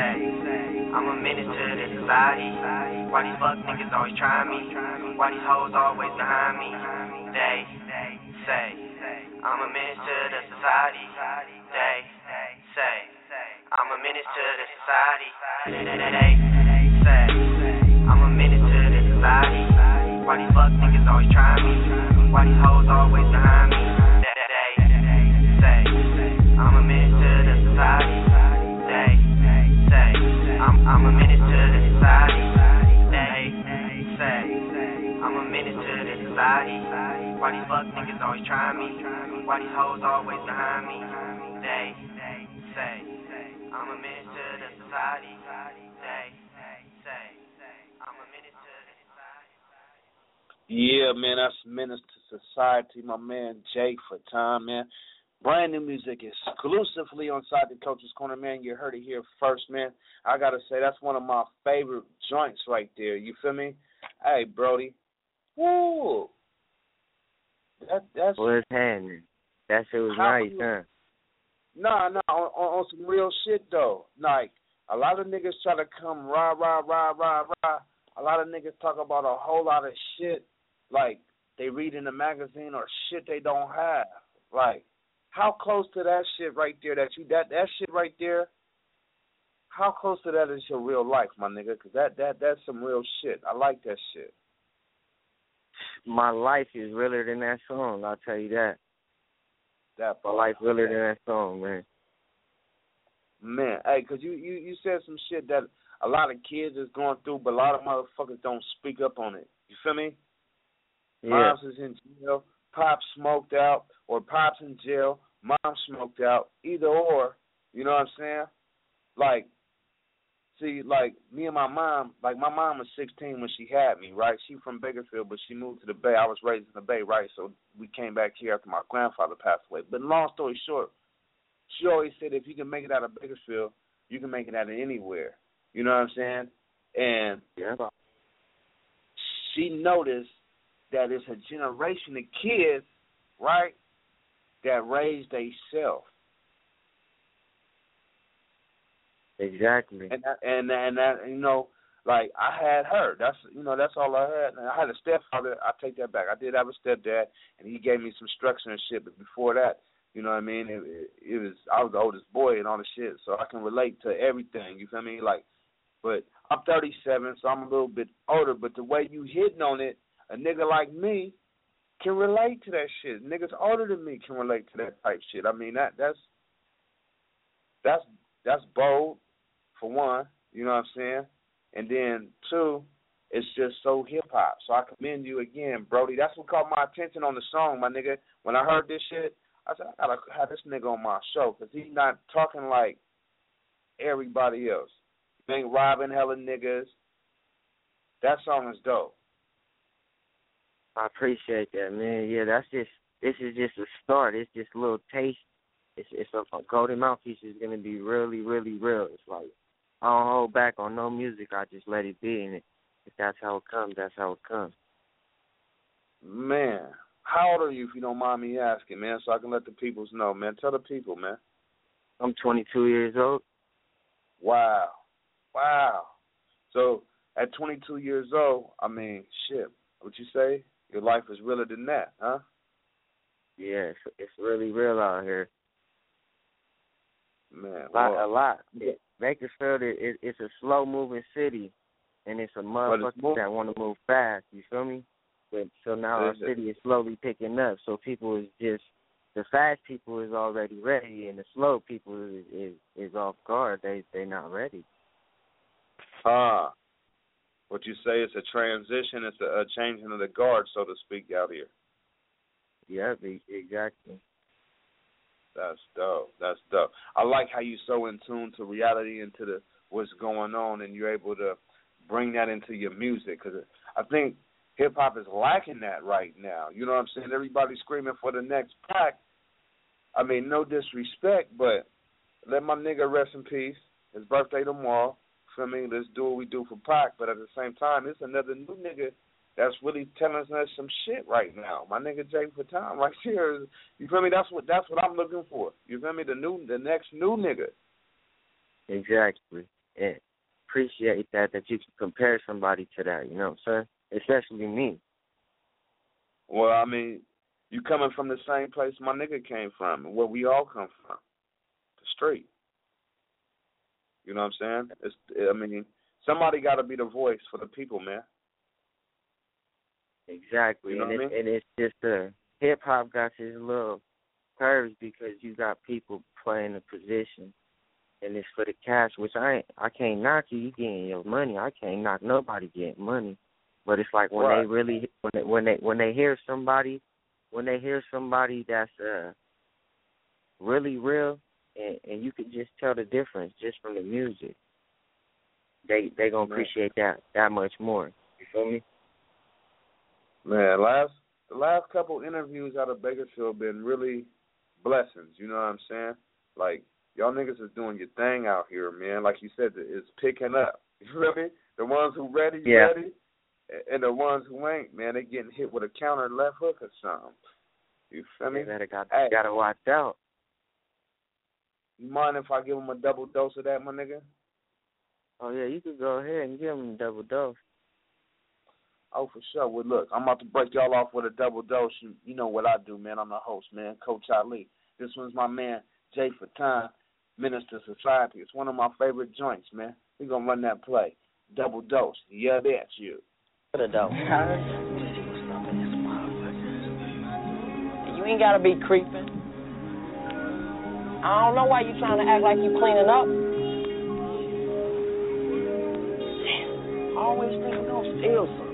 society? Why these fuck niggas always try me? Why these hoes always behind me? They say I'm a menace to the society. They say I'm a menace to the society. They say I'm a menace to the society. Why these fuck niggas always try me? Why these hoes always behind me? They say I'm a menace to the society. They say I'm a menace to the society. They say I'm a menace to the society. Why these fuck niggas always try me? Why these hoes always behind me? They say I'm a menace to the society. They say I'm a menace to the society. Yeah, man, that's Menace to Society, my man Jake for time, man. Brand new music exclusively on Side the Coach's Corner, man. You heard it here first, man. I got to say, that's one of my favorite joints right there. You feel me? Hey, Brody. Woo. That's what's happening. That shit was nice, huh? Nah, on some real shit, though. Like, a lot of niggas try to come rah. A lot of niggas talk about a whole lot of shit, like they read in the magazine or shit they don't have. Like, how close to that shit right there, that shit right there, how close to that is your real life, my nigga? Because that's some real shit. I like that shit. My life is realer than that song, I'll tell you that. My life realer than that song, man. Man, hey, because you said some shit that a lot of kids is going through, but a lot of motherfuckers don't speak up on it. You feel me? Yeah. Moms is in jail, Pops smoked out, or Pops in jail, Mom smoked out, either or, you know what I'm saying? Like, see, like, me and my mom was 16 when she had me, right? She from Bakersfield, but she moved to the Bay. I was raised in the Bay, right? So we came back here after my grandfather passed away. But long story short, she always said if you can make it out of Bakersfield, you can make it out of anywhere. You know what I'm saying? And she noticed that it's a generation of kids, right, that raise themselves. Exactly. And that, you know, like, I had her. That's all I had. And I had a stepfather. I take that back. I did have a stepdad, and he gave me some structure and shit. But before that, you know what I mean? It was, I was the oldest boy and all the shit, so I can relate to everything. You feel me? Like, but I'm 37, so I'm a little bit older. But the way you hitting on it, a nigga like me can relate to that shit. Niggas older than me can relate to that type shit. I mean, that's bold, for one. You know what I'm saying? And then two, it's just so hip hop. So I commend you again, Brody. That's what caught my attention on the song, my nigga. When I heard this shit, I said, I gotta have this nigga on my show because he's not talking like everybody else. He ain't robbing hella niggas. That song is dope. I appreciate that, man. Yeah, this is just a start. It's just a little taste. It's a Golden Mouthpiece is gonna be really, really real. It's like I don't hold back on no music. I just let it be, and if that's how it comes, that's how it comes. Man, how old are you, if you don't mind me asking, man, so I can let the peoples know, man? Tell the people, man. I'm 22 years old. Wow. So at 22 years old, I mean, shit, what you say? Your life is realer than that, huh? Yeah, it's really real out here. Man, a lot. Bakersfield, it's a slow-moving city, and it's a motherfucker that want to move fast, you feel me? But so now our city is slowly picking up, so people is just, the fast people is already ready, and the slow people is off guard. They not ready. What you say is a transition, it's a changing of the guard, so to speak, out here. Yeah, exactly. That's dope. I like how you so in tune to reality and to what's going on, and you're able to bring that into your music, because I think hip-hop is lacking that right now. You know what I'm saying? Everybody's screaming for the next Pac. I mean, no disrespect, but let my nigga rest in peace. His birthday tomorrow. Feel me? Let's do what we do for Pac, but at the same time, it's another new nigga that's really telling us some shit right now. My nigga Jay Fatone right here. You feel me? That's what I'm looking for. You feel me? The next new nigga. Exactly. appreciate that you can compare somebody to that, you know what I'm saying? Especially me. Well, I mean, you coming from the same place my nigga came from, and where we all come from, the street. You know what I'm saying? Somebody got to be the voice for the people, man. Exactly, you know and it's just hip hop got his little curves because you got people playing a position, and it's for the cash. Which I can't knock you. You getting your money. I can't knock nobody getting money. But it's like when right. they really when they hear somebody that's really real, and you can just tell the difference just from the music. They gonna appreciate that much more. You feel me? Man, the last couple interviews out of Bakersfield been really blessings. You know what I'm saying? Like, y'all niggas is doing your thing out here, man. Like you said, it's picking up. You feel me? The ones who ready, and the ones who ain't, man, they getting hit with a counter left hook or something. You feel me? You gotta watch out. You mind if I give them a double dose of that, my nigga? Oh, yeah, you could go ahead and give them a double dose. Oh, for sure. Well, look, I'm about to break y'all off with a double dose. You know what I do, man. I'm the host, man, Coach Ali. This one's my man, Jay Fatan, Minister Society. It's one of my favorite joints, man. We're going to run that play. Double dose. Yeah, that's you. You ain't got to be creeping. I don't know why you trying to act like you cleaning up. Damn, I always think we're going to steal something.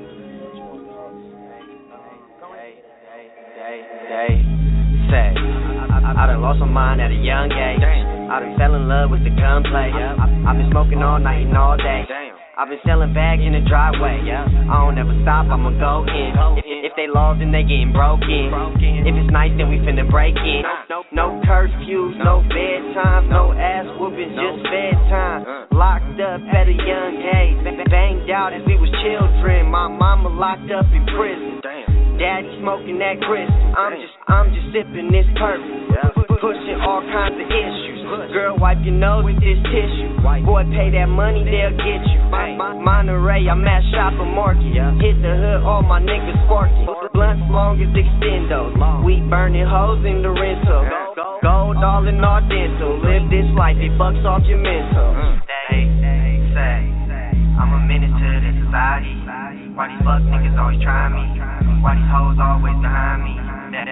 I done lost my mind at a young age. I done fell in love with the gunplay. I've been smoking all night and all day. I've been selling bags in the driveway. I don't ever stop, I'ma go in. If they lost, then they getting broken. If it's nice, then we finna break it. No curfews, no bedtime, no ass whoopings, just bedtime. Locked up at a young age, banged out as we was children. My mama locked up in prison. Daddy smoking that crystal. I'm just sipping this purple. Pushing all kinds of issues. Girl, wipe your nose with this tissue. Boy, pay that money, they'll get you. Monterey, I'm at Shopper Market. Hit the hood, all my niggas sparking. Blunts long as extendos. We burning hoes in the rental. Gold all in our dental. Live this life, it bucks off your mental. They say, I'm a menace to the society. Why these fuck niggas always try me? Why these hoes always behind me? They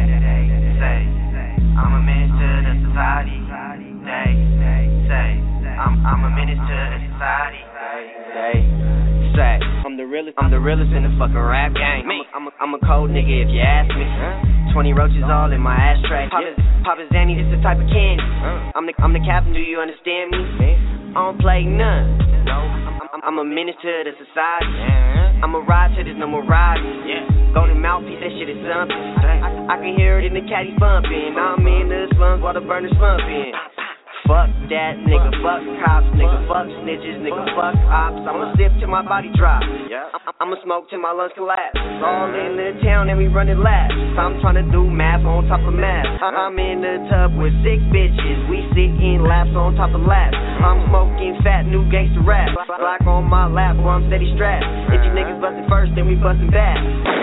say, I'm a menace to the society. They say, I'm a menace to the society. They say, I'm the realest in the fucking rap game. I'm a cold nigga if you ask me. 20 roaches all in my ashtray. Papa Zanny, this the type of candy. I'm the captain, do you understand me? I don't play none. I'm a menace to the society. I'ma ride till there's no more riding. Golden mouthpiece, that shit is something. I can hear it in the caddy bumping. I'm in the slums while the burners slumping. Fuck that, nigga, fuck cops, nigga, fuck snitches, nigga, fuck ops. I'ma sip till my body drops. I'ma smoke till my lungs collapse. All in the town and we running laps. I'm tryna do math on top of math. I'm in the tub with 6 bitches. We sit in laps on top of laps. I'm smoking fat new gangster rap. Glock on my lap while I'm steady strapped. If you niggas bustin' first, then we bustin' back.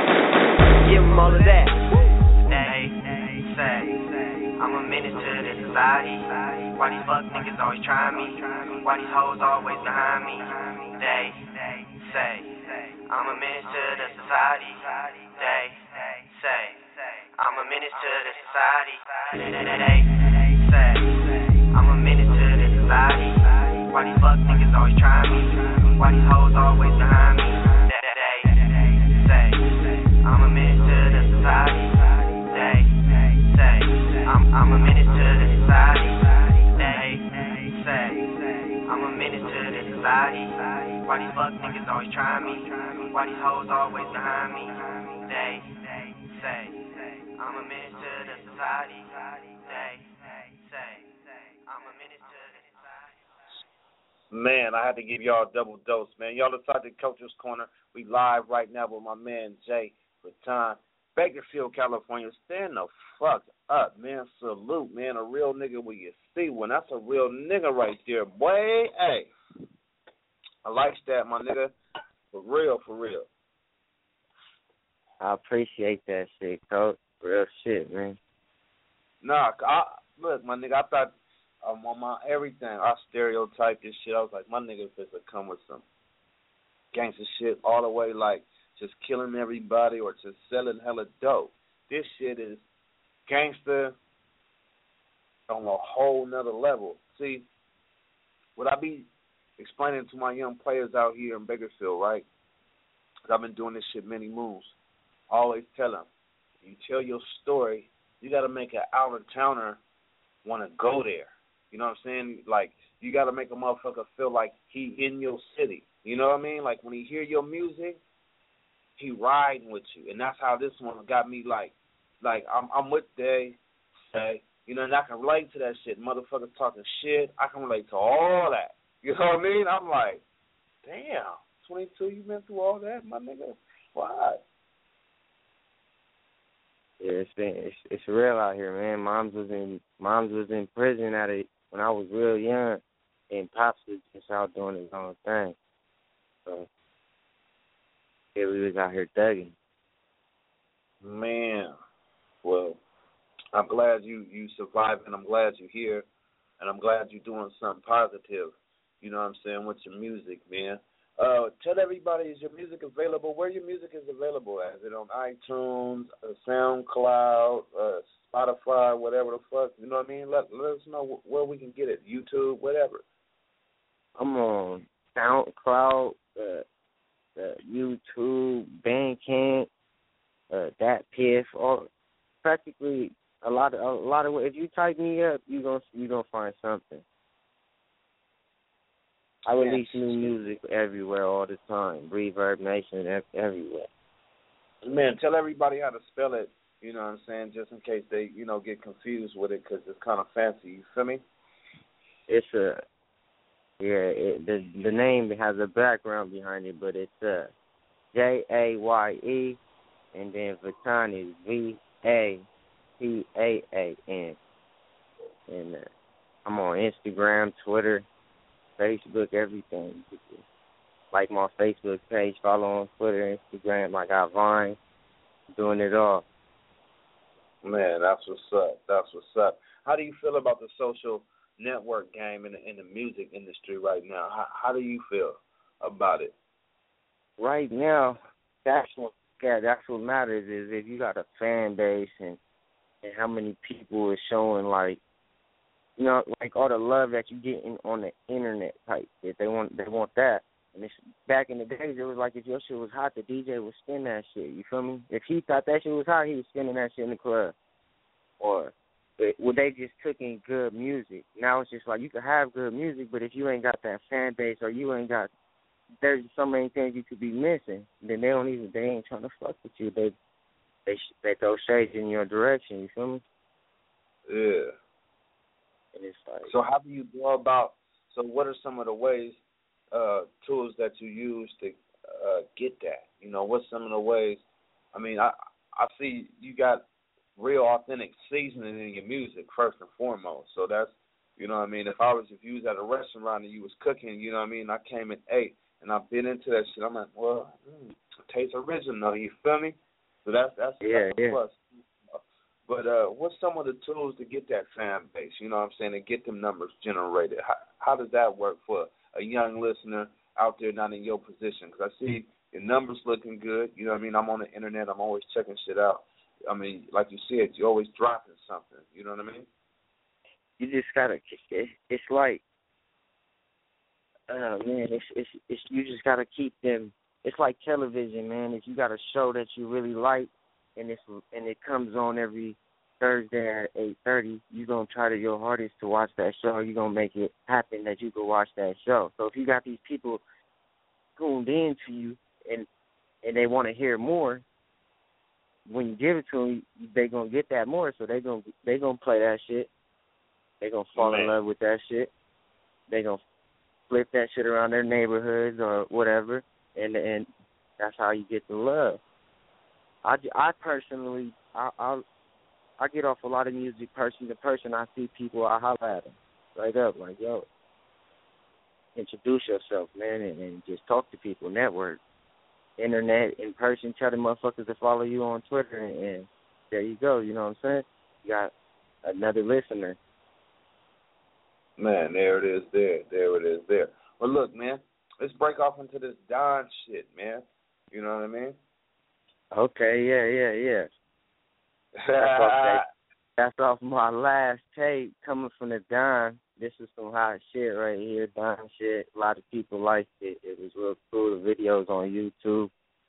Give them all of that. They say, I'm a menace to the society. Why these fuck niggas always try me? Why these hoes always behind me? They say, I'm a menace to the society. They say, I'm a menace to the society. They say, I'm a menace to the society. Why these fuck niggas always try me? Why these hoes always behind me? They say, I'm a menace to the society. They say, I'm a menace to the society. I'm a menace to the society. Why these fuck niggas always try me? Why these hoes always behind me? They say, I'm a menace to the society. They say, I'm a menace to the society. Man, I had to give y'all a double dose, man. Y'all inside the Coach's Corner. We live right now with my man Jay Fatan. Bakersfield, California. Stand the fuck up, man. Salute, man. A real nigga when you see one. That's a real nigga right there, boy. Hey. I like that, my nigga. For real, for real. I appreciate that shit, Coach. Real shit, man. Nah, look, my nigga, I thought on my everything, I stereotyped this shit. I was like, my nigga supposed to come with some gangster shit all the way, like just killing everybody or just selling hella dope. This shit is gangster on a whole nother level. See, what I be explaining to my young players out here in Bakersfield, right? Because I've been doing this shit many moves. I always tell them, you tell your story, you got to make an out-of-towner want to go there. You know what I'm saying? Like, you got to make a motherfucker feel like he in your city. You know what I mean? Like, when he hear your music, he riding with you. And that's how this one got me, like I'm with Day, say, you know, and I can relate to that shit. Motherfuckers talking shit, I can relate to all that. You know what I mean? I'm like, damn, 22, you been through all that, my nigga? Why? Yeah, it's real out here, man. Moms was in prison at it when I was real young, and Pops was just out doing his own thing. So yeah, we was out here thugging. Man, well, I'm glad you survived, and I'm glad you're here, and I'm glad you're doing something positive. You know what I'm saying, with your music, man. Tell everybody, is your music available? Where your music is available at? Is it on iTunes, SoundCloud, Spotify, whatever the fuck? You know what I mean? Let us know where we can get it. YouTube, whatever. I'm on SoundCloud, YouTube, Bandcamp, DatPiff, or practically a lot of. If you type me up, you gonna find something. I release new music everywhere all the time. Reverb Nation everywhere. Man, tell everybody how to spell it, you know what I'm saying, just in case they, you know, get confused with it because it's kind of fancy. You feel me? It's the name has a background behind it, but it's Jaye, and then Vatan is VATAAN. And I'm on Instagram, Twitter, Facebook, everything. Like my Facebook page, follow on Twitter, Instagram. I got Vine, doing it all. Man, that's what's up. That's what's up. How do you feel about the social network game in the music industry right now? How do you feel about it? Right now, that's what matters is if you got a fan base and how many people is showing, like, you know, like all the love that you getting on the internet type. If they want that. And it's, back in the days, it was like if your shit was hot, the DJ would spin that shit. You feel me? If he thought that shit was hot, he was spinning that shit in the club. Or they just took in good music. Now it's just like you can have good music, but if you ain't got that fan base or you ain't got, there's so many things you could be missing. Then they ain't trying to fuck with you. They throw shades in your direction. You feel me? Yeah. And it's like, so how do you go about? So what are some of the ways, tools that you use to get that? You know, what's some of the ways? I mean, I see you got real authentic seasoning in your music first and foremost. So that's, you know what I mean. If you was at a restaurant and you was cooking, you know what I mean. I came and ate, and I've been into that shit. I'm like, well, it tastes original. You feel me? So that's a plus. But what's some of the tools to get that fan base, you know what I'm saying, and get them numbers generated? How does that work for a young listener out there not in your position? Because I see your numbers looking good. You know what I mean? I'm on the internet. I'm always checking shit out. I mean, like you said, you're always dropping something. You know what I mean? You just got to, it's like, man, it's you just got to keep them. It's like television, man. If you got a show that you really like, and it comes on every Thursday at 8:30, you're going to try your hardest to watch that show. You're going to make it happen that you can watch that show. So if you got these people tuned in to you and they want to hear more, when you give it to them, they're going to get that more. So they're going to play that shit. They're going to fall in love with that shit. They're going to flip that shit around their neighborhoods or whatever, and that's how you get the love. I personally, I get off a lot of music person to person. I see people, I holler at them straight up, like, yo. introduce yourself, man, and just talk to people, network. Internet, in person, tell the motherfuckers to follow you on Twitter, and there you go, you know what I'm saying? You got another listener. Man, there it is there. Well, look, man, let's break off into this Don shit, man. You know what I mean? Okay, yeah. That's off my last tape coming from the Don. This is some hot shit right here, Don shit. A lot of people liked it. It was real cool. The videos on YouTube.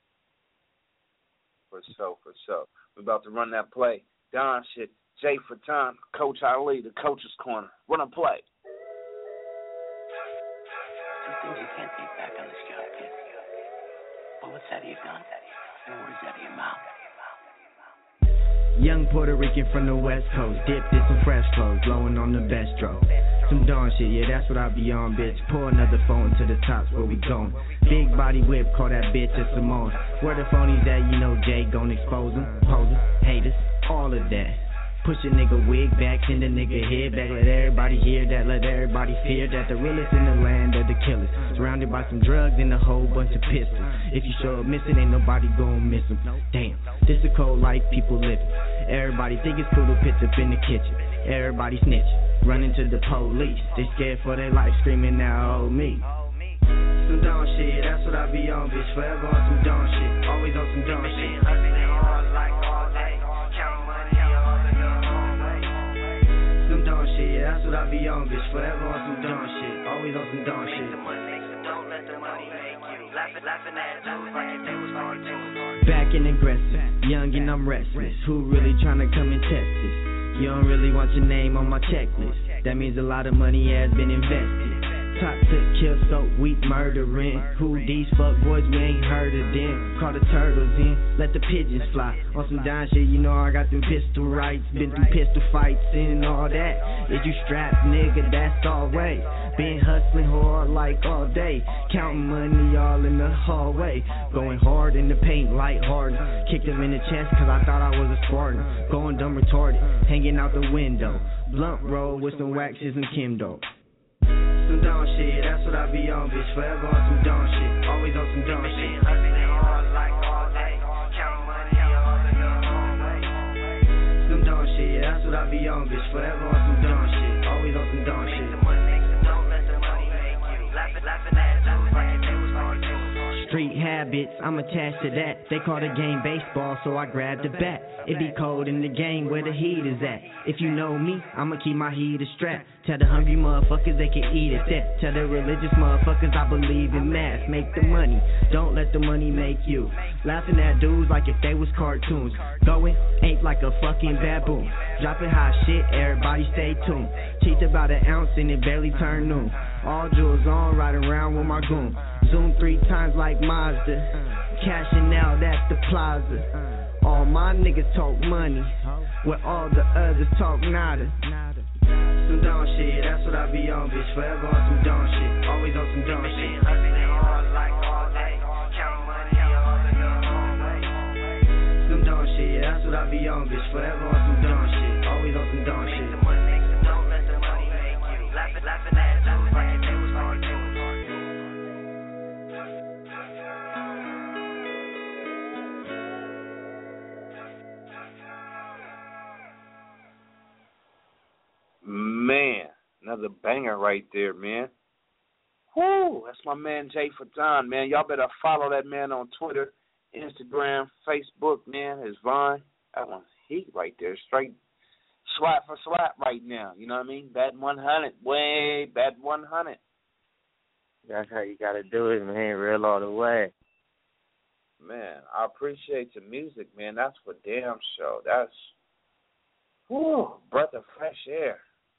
For sure. We're about to run that play. Don shit. Jay for time. Coach Ali, the coach's corner. Run a play. Two things you can't take back on this job, kid. Bullets out of your gun and words out of your mouth. Young Puerto Rican from the West Coast, dipped in some fresh clothes, blowing on the best stroke. Some dawn shit, yeah, that's what I be on, bitch. Pour another phone to the tops, where we going. Big body whip, call that bitch a Simone. Where the phonies at, you know Jay gon' expose them. Posers, haters, all of that. Push a nigga wig back, send a nigga head back. Let everybody hear that, let everybody fear that. The realest in the land of the killers. Surrounded by some drugs and a whole bunch of pistols. If you show up missing, ain't nobody gon' miss them. Damn, this a cold life people living. Everybody think it's cool to pitch up in the kitchen. Everybody snitching, running to the police. They scared for their life, screaming now, oh me. Some dumb shit, that's what I be on, bitch. Forever on some dumb shit, always on some dumb shit. Some dumb shit, that's what I be on, bitch. Forever on some dumb shit, always on some dumb shit. Don't let the money make you laughing at dudes like if they was cartoons. Back and aggressive, young and I'm restless. Who really tryna come and test this? You don't really want your name on my checklist. That means a lot of money has been invested. Toxic, kill, so weak, murdering. Who these fuck boys, we ain't heard of them. Call the turtles in, let the pigeons fly. On some down shit, you know I got them pistol rights. Been through pistol fights and all that. If you strapped, nigga, that's all way. Been hustling hard like all day. Counting money all in the hallway. Going hard in the paint, light hard. Kicked him in the chest cause I thought I was a Spartan. Going dumb retarded, hanging out the window. Blunt roll with some waxes and Kimdo. Some dumb shit, that's what I be on, bitch. Forever on some dumb shit, always on some dumb shit. Some dumb shit, that's what I be on, bitch. Forever on some dumb shit, always on some dumb shit. Laughing at dudes like if they was cartoons. Street habits, I'm attached to that. They call the game baseball, so I grab the bat. It be cold in the game where the heat is at. If you know me, I'ma keep my heater strapped. Tell the hungry motherfuckers they can eat at that. Tell the religious motherfuckers I believe in math. Make the money, don't let the money make you. Laughing at dudes like if they was cartoons. Going ain't like a fucking baboon. Dropping hot shit, everybody stay tuned. Cheat about an ounce and it barely turned noon. All jewels on, riding around with my goon. Zoom 3 times like Mazda. Cashing out at the plaza. All my niggas talk money, where all the others talk nada. Some dumb shit, that's what I be on, bitch. Forever on some dumb shit, always on some dumb shit. Some dumb shit, that's what I be on, bitch. Forever on some dumb shit, always on some dumb shit. Don't let the money make you laughing at dudes like if they was cartoons. Man, another banger right there, man. Whoo, that's my man Jay Fadon, man. Y'all better follow that man on Twitter, Instagram, Facebook, man. His Vine. That one's heat right there. Straight swap for swap right now. You know what I mean? Bad 100. Way bad 100. That's how you got to do it, man. Real all the way. Man, I appreciate your music, man. That's for damn sure. That's, whoo, breath of fresh air.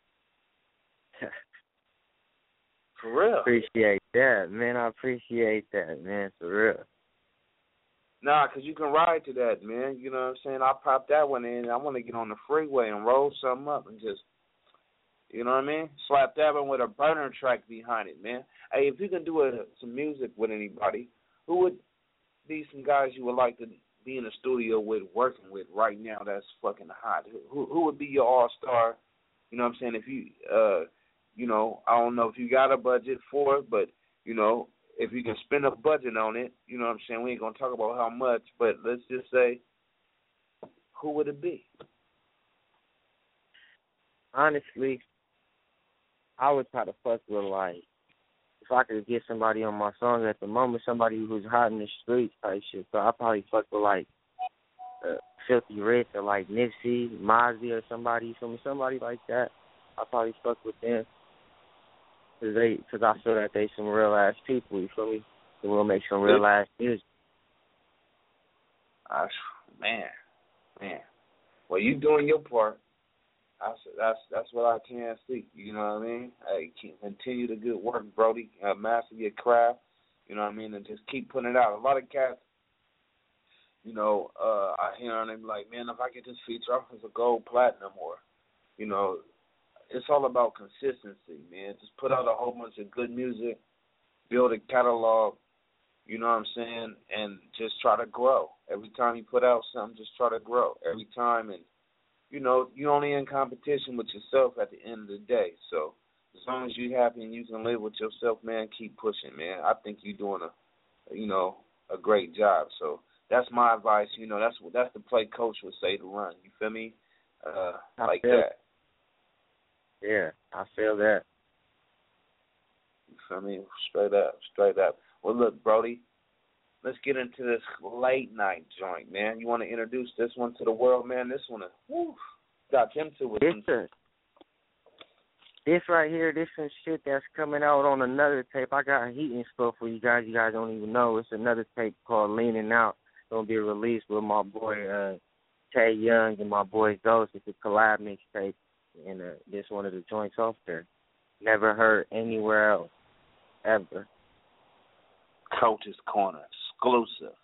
For real. Appreciate that, man. I appreciate that, man. For real. Nah, 'cause you can ride to that, man. You know what I'm saying? I pop that one in. I want to get on the freeway and roll something up and just, you know what I mean? Slap that one with a burner track behind it, man. Hey, if you can do some music with anybody, who would be some guys you would like to be in the studio with, working with right now that's fucking hot? Who would be your all-star, you know what I'm saying, if you you know, I don't know if you got a budget for it, but, you know, if you can spend a budget on it, you know what I'm saying, we ain't going to talk about how much, but let's just say, who would it be? Honestly, I would try to fuck with, like, if I could get somebody on my song at the moment, somebody who's hot in the streets type shit, so I'd probably fuck with, like, Filthy Rich or, like, Nipsey, Mozzie or somebody, you feel me? Somebody like that. I'd probably fuck with them. Because I feel that they some real-ass people, you feel me? They will make some real-ass music. Man. Well, you doing your part. That's what I can see. You know what I mean? Hey, continue the good work, Brody. Master your craft. You know what I mean? And just keep putting it out. A lot of cats, you know, I hear them like, man, if I get this feature off as a gold, platinum, or, you know, it's all about consistency, man. Just put out a whole bunch of good music, build a catalog, you know what I'm saying, and just try to grow. Every time you put out something, just try to grow. Every time, and, you know, you're only in competition with yourself at the end of the day. So as long as you're happy and you can live with yourself, man, keep pushing, man. I think you're doing a great job. So that's my advice. You know, that's the play coach would say to run. You feel me? Like that. Yeah, I feel that. You feel me? Straight up. Well, look, Brody, let's get into this late night joint, man. You want to introduce this one to the world, man? This one, got them to it. This right here, this some shit that's coming out on another tape. I got heat and stuff for you guys. You guys don't even know. It's another tape called Leaning Out. It's going to be released with my boy Tay Young and my boy Ghost. It's a collab mixtape. And this one of the joints off there. Never heard anywhere else, ever. Coach's Corner, exclusive.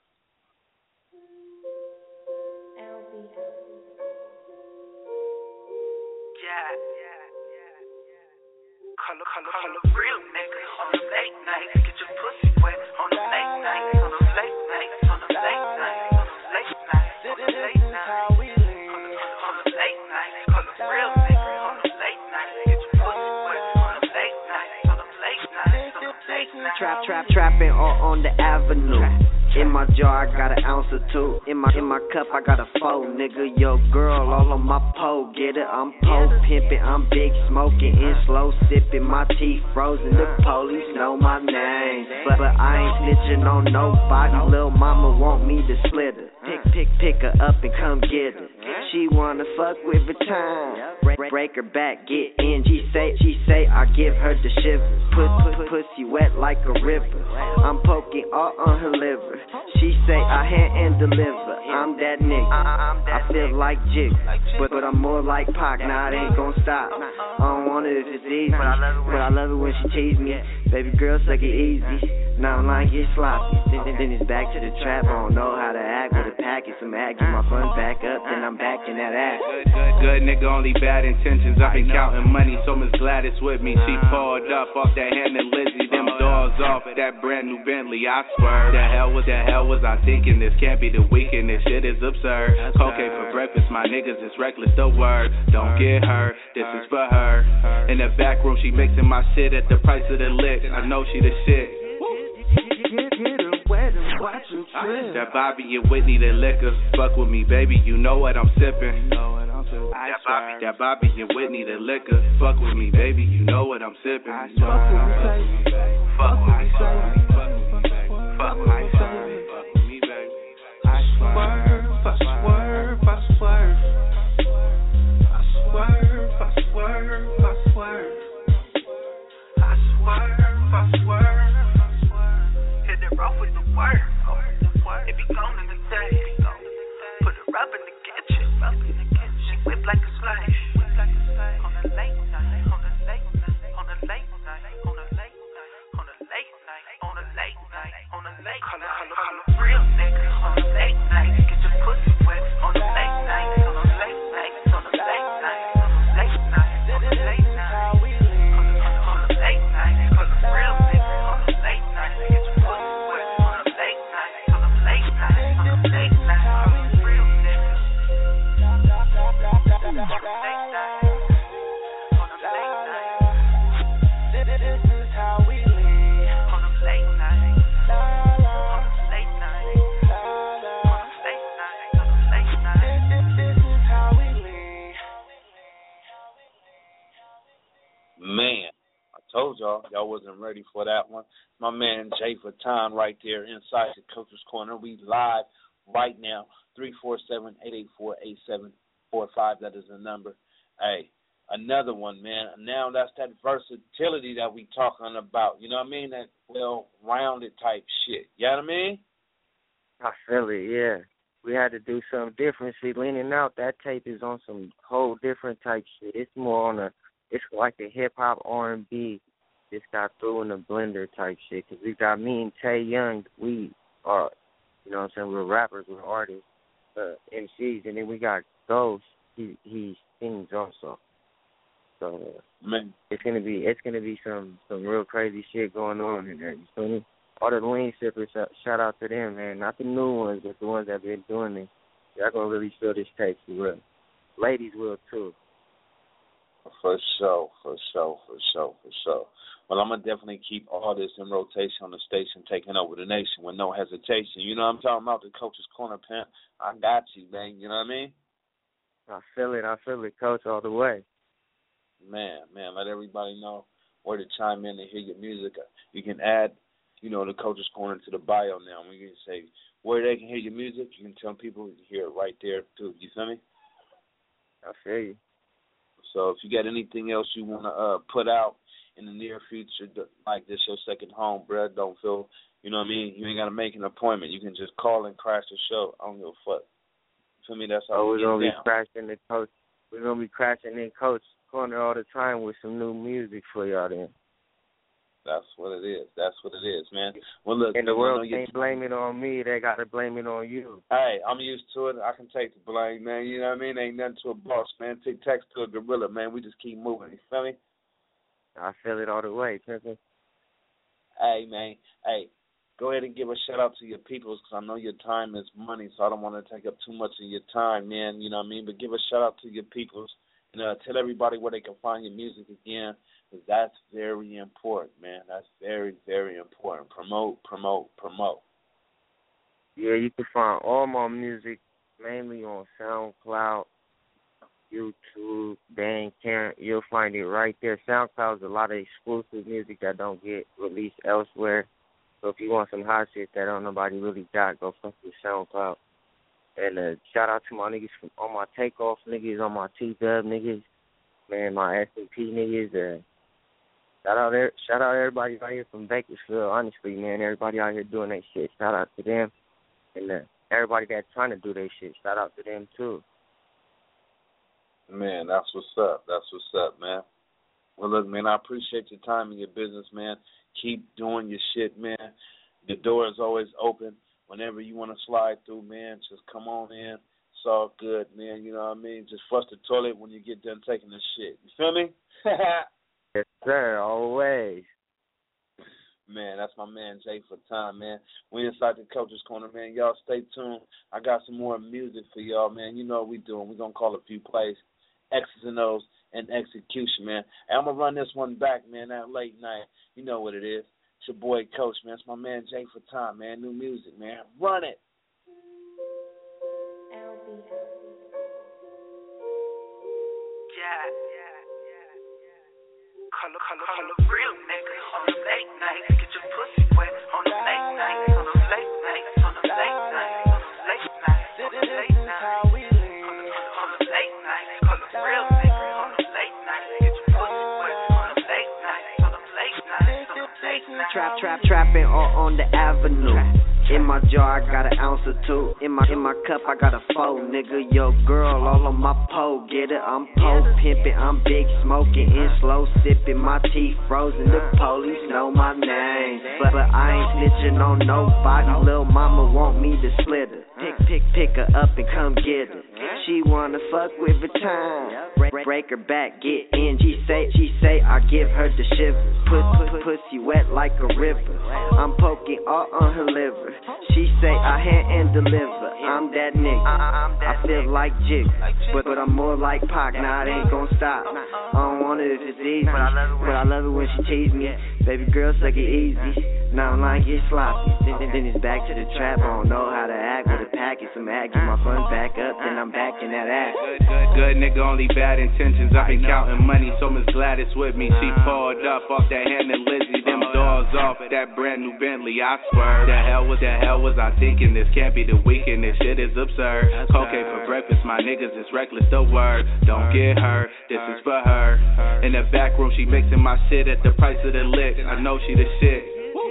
Color real niggas on the late night. Get your pussy wet on the late night. On the late night. On the late night. On the late night. On the late night. On the late night. Color real niggas on the late night. Get your pussy wet on the late night. On the late night. On the late night. Trapping on the avenue. In my jar, I got an ounce or two. In my cup, I got a 4, nigga. Yo, girl, all on my pole, get it? I'm pole pimping, I'm big smoking and slow sipping. My teeth frozen, the police know my name. But I ain't snitching on nobody. Lil' mama want me to split her. Pick her up and come get her. She wanna fuck with a time. Break her back, get in. She say I give her the shivers. Pussy wet like a river. I'm poking all on her liver. She say I hand and deliver. I'm that nigga. I feel like Jig, but I'm more like Pac. Nah, it ain't gon' stop. I don't want it if it's easy, but I love it when she tease me. Baby girl, suck it easy. Now I'm like get sloppy. Then it's back to the trap. I don't know how to act with a packet. Some act, get my funds back up, then I'm back in that act. Good nigga, only bad intentions. I've been counting money, so Miss Gladys with me. She pulled up off that hand and Lizzie. Them doors off that brand new Bentley. I swear, the hell was I thinking? This can't be the weekend. This shit is absurd. Cocaine for breakfast, my niggas is reckless. The word, don't get her. This is for her. In the back room, she mixing my shit at the price of the lick. I know she the shit. That Bobby and Whitney, the liquor. Fuck with me, baby, you know what I'm sipping. That Bobby and Whitney, the liquor. Fuck with me, baby, you know what I'm sipping. Fuck with me, baby. Fuck with me, baby. Fuck with me, baby. I swerve. I swerve. I swerve. I swerve. I swerve. I swerve. I swerve. I swerve. Hit it rough with the word. It be gone in the day. Put it up in the kitchen. She whip like a slave. On the late night. On the late night. On the late night. On the late night. On the late night. On the late night. On the late night. Color real niggas on the late night. Get your pussy wet on the late night. On the late night. On the late night. On the late night. On the late night. On the late night. Color real niggas on the late night. Get your pussy wet on the late night. Man, I told y'all wasn't ready for that one. My man Jay Fatan right there inside the Coach's Corner. We live right now, 347-884-8745. That is the number. Hey, another one, man. Now that's that versatility that we talking about. You know what I mean? That well-rounded type shit. You know what I mean? I feel it, yeah. We had to do something different. See, Leaning Out, that tape is on some whole different type shit. It's more on it's like a hip-hop R&B just got through in a blender type shit. Because we got me and Tay Young, we are, you know what I'm saying, we're rappers, we're artists, MCs. And then we got Ghost, he sings also. So man, it's gonna be some real crazy shit going on in there. You feel me? All the lean sippers, shout out to them, man. Not the new ones, but the ones that been doing it. Y'all gonna really feel this tape for real. Ladies will too. For sure. Well, I'm gonna definitely keep all this in rotation on the station, taking over the nation with no hesitation. You know what I'm talking about? The Coach's Corner, pimp. I got you, man. You know what I mean? I feel it, Coach, all the way. Man, let everybody know where to chime in and hear your music. You can add, the Coach's Corner to the bio now. We can say where they can hear your music. You can tell people to hear it right there, too. You feel me? I feel you. So if you got anything else you want to put out in the near future, like this your second home, bruh, don't feel, you know what I mean? You ain't got to make an appointment. You can just call and crash the show. I don't give a fuck. You feel me? That's how we're going to be crashing the Coach. We're going to be crashing in Coach Corner all the time with some new music for y'all then. That's what it is, man. Well, look, and the world can't blame it on me. They got to blame it on you. Hey, I'm used to it. I can take the blame, man. You know what I mean? Ain't nothing to a boss, man. Take text to a gorilla, man. We just keep moving. You feel me? I feel it all the way, Pimpin'. Hey, man. Hey, go ahead and give a shout-out to your peoples because I know your time is money, so I don't want to take up too much of your time, man. You know what I mean? But give a shout-out to your peoples and tell everybody where they can find your music again. Because that's very important, man. That's very, very important. Promote. Yeah, you can find all my music mainly on SoundCloud, YouTube, Bandcamp. You'll find it right there. SoundCloud is a lot of exclusive music that don't get released elsewhere. So if you want some hot shit that don't nobody really got, go fuck with SoundCloud. And shout out to my niggas from all my Takeoff niggas, all my T-Dub niggas, man, my S&P niggas, Shout out everybody out here from Bakersfield, honestly, man. Everybody out here doing their shit. Shout out to them. And everybody that's trying to do their shit, shout out to them, too. Man, that's what's up, man. Well, look, man, I appreciate your time and your business, man. Keep doing your shit, man. The door is always open. Whenever you want to slide through, man, just come on in. It's all good, man. You know what I mean? Just flush the toilet when you get done taking the shit. You feel me? Yes, sir, always. Man, that's my man Jay Fatan, man. We inside the Coach's Corner, man. Y'all stay tuned. I got some more music for y'all, man. You know what we doing. We're going to call a few plays, X's and O's, and execution, man. And I'm going to run this one back, man, that late night. You know what it is. It's your boy Coach, man. It's my man Jay Fatan, man. New music, man. Run it. Color real nigga on the late night. Get your pussy wet on the late night. On the late night. On the late night. On the late night. On the late night. On the late night. Color real nigga on the late night. Get your pussy wet on the late night. On the late night. On the late night. Trapping on the avenue. In my jar, I got an ounce or two. In my cup, I got a 4, nigga. Yo, girl, all on my pole. Get it? I'm pole pimping. I'm big smoking and slow sipping. My teeth frozen. The police know my name, but I ain't snitching on nobody. Lil' mama want me to split her. Pick her up and come get her. She wanna fuck with her time. Break her back, get in. She say I give her the shivers. Put pussy wet like a river. I'm poking all on her liver. She say I hand and deliver. I'm that nigga. I feel like Jig, but I'm more like Pac. Nah, it ain't gon' stop. I don't want it if it's easy, but I love it when she tease me. Baby girl, suck it easy. Now I'm like get sloppy. Then it's back to the trap. I don't know how to act. bag with a package, some mag, get my funds back up, then I'm back in that ass. Good nigga, only bad intentions. I've been counting money, so Miss Gladys with me. She pulled up off that hand and Lizzie, them doors off that brand new Bentley. I swear, the hell was I thinking? This can't be the weekend. This shit is absurd. Cocaine for breakfast, my niggas is reckless. The word, don't get her. This is for her. In the back room, she mixing my shit at the price of the lick. I know she the shit.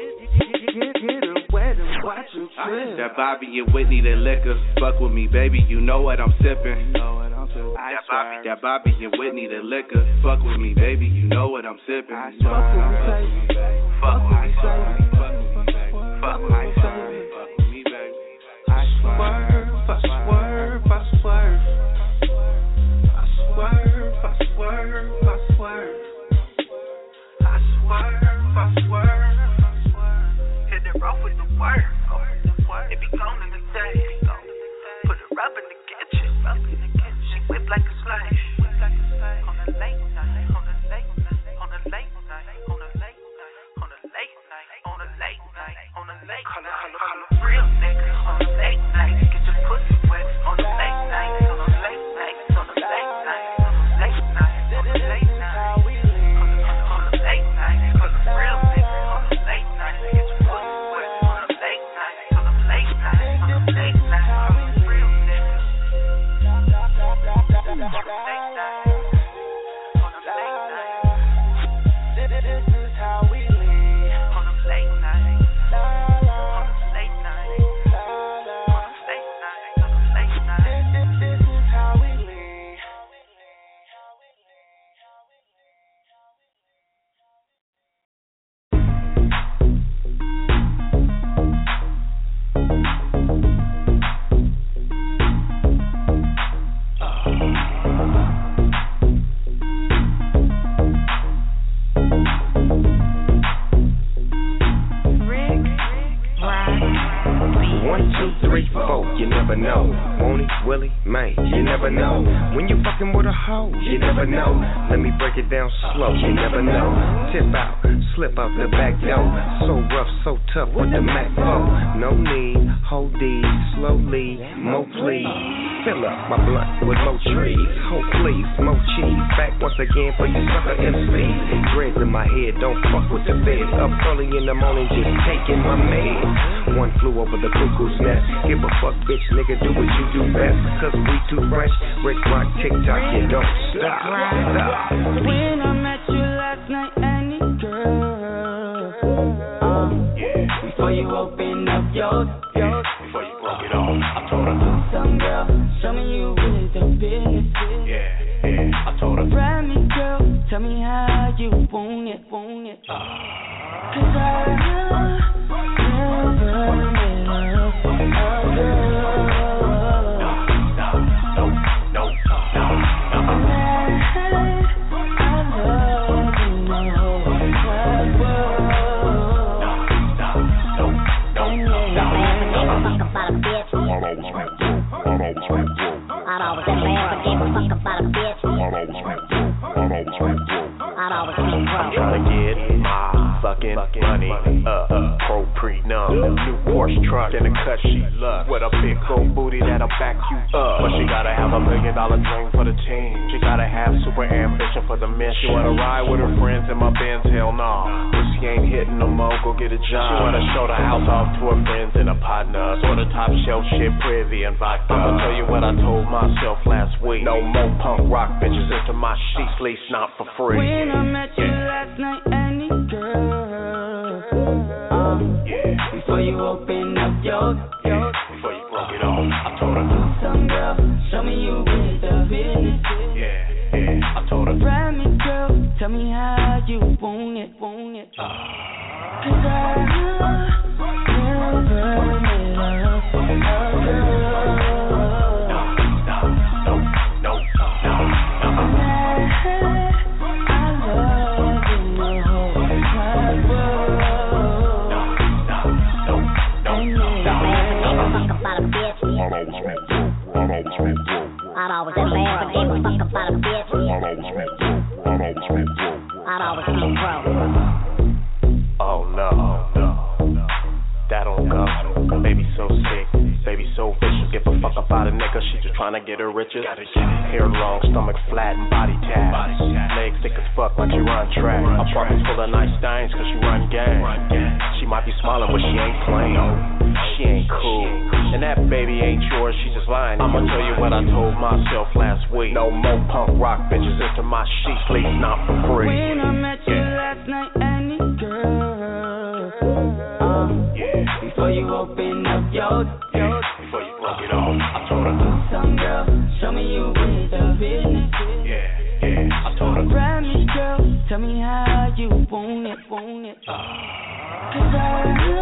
That Bobby and Whitney, the liquor. Fuck with me, baby, you know what I'm sipping. That Bobby and Whitney, the liquor. Fuck with me, baby, you know what I'm sipping. Fuck with me, fuck with me, fuck with me, baby. I swerve, I swerve, I swerve. I swerve, I swerve, I swerve. I swerve, I swerve. Hit it rough with the word. It be gone in the day. Put it up in the kitchen. She whip like a slave. On a late night, on a late night, on a late night, on a late night, on a late night, on a late night, on a late night. Call a real nigga on a late night. Get your pussy wet on a late night, on a late night, on a late night, on a late night, on a late night, on a late night. Call a real nigga on a late night. Get your pussy wet on a late night, on a late night, on a late night. Call a real nigga on a late night. You never know. Won't he, will he, may? You never know. When you fucking with a hoe, you never know. Let me break it down slow. You never know. Tip out, slip out the back door. So rough, so tough with the Mac 4. No need, hold these slowly, more please. Fill up my blunt with more trees. Hold please, more cheese. Back once again for you sucker MCs. Dreads in my head, don't fuck with the feds. Up early in the morning, just taking my meds. One flew over the cuckoo's nest. Give a fuck, bitch, nigga, do what you do best. Cause we too fresh. Rick Rock, TikTok, you don't stop. When I met you last night, Annie girl. Before you open up your before you broke it off, I told her, do some girl, show me you really the business. Yeah, I told her, grab me, girl, tell me how you want it. Cause I never met a girl. Tryna get my fucking money up. Pro pre-numb, new Porsche truck and a cut she loves. With a big old booty that'll back you up. But she gotta have $1 million dream for the team. She gotta have super ambition for the mission. She wanna ride with her friends in my Benz, hell nah. If she ain't hitting no more, go get a job. She wanna show the house off to her friends and a partner. Sort of top shelf shit, privy and vodka. I'ma tell you what I told myself last week. No more punk rock bitches into my sheets, least not for free. When I met you last night, Annie girl. Before you open up your before you broke it off, I told her, do some girl, show me you really the business. Yeah, I told her, grab me, girl, tell me how you want it. Cause I never met a girl. I'd always been bad, but gave a fuck about a bitch. I'd always be broke. Oh no, that don't go. Baby so sick, baby so about a nigga, she just tryna get her riches. Hair long, stomach flat, and body tat. Legs thick as fuck like she run track. Apartment full of nice things cause she run gang. She might be smiling but she ain't plain. She ain't cool. And that baby ain't yours, she just lying. I'ma tell you what I told myself last week. No more punk rock bitches into my sheets, please, not for free. When I met you last night, Annie girl, before you open up your door, before you broke it off, I told her, do some girl, show me you with the business. I told her, grab me girl, tell me how you want it. Cause I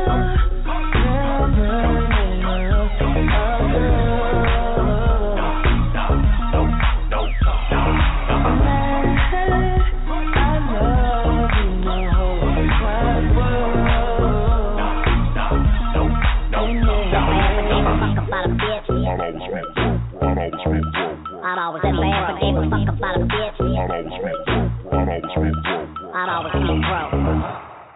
I'd always that bad, but gave a fuck about a bitch. I'd always be broke.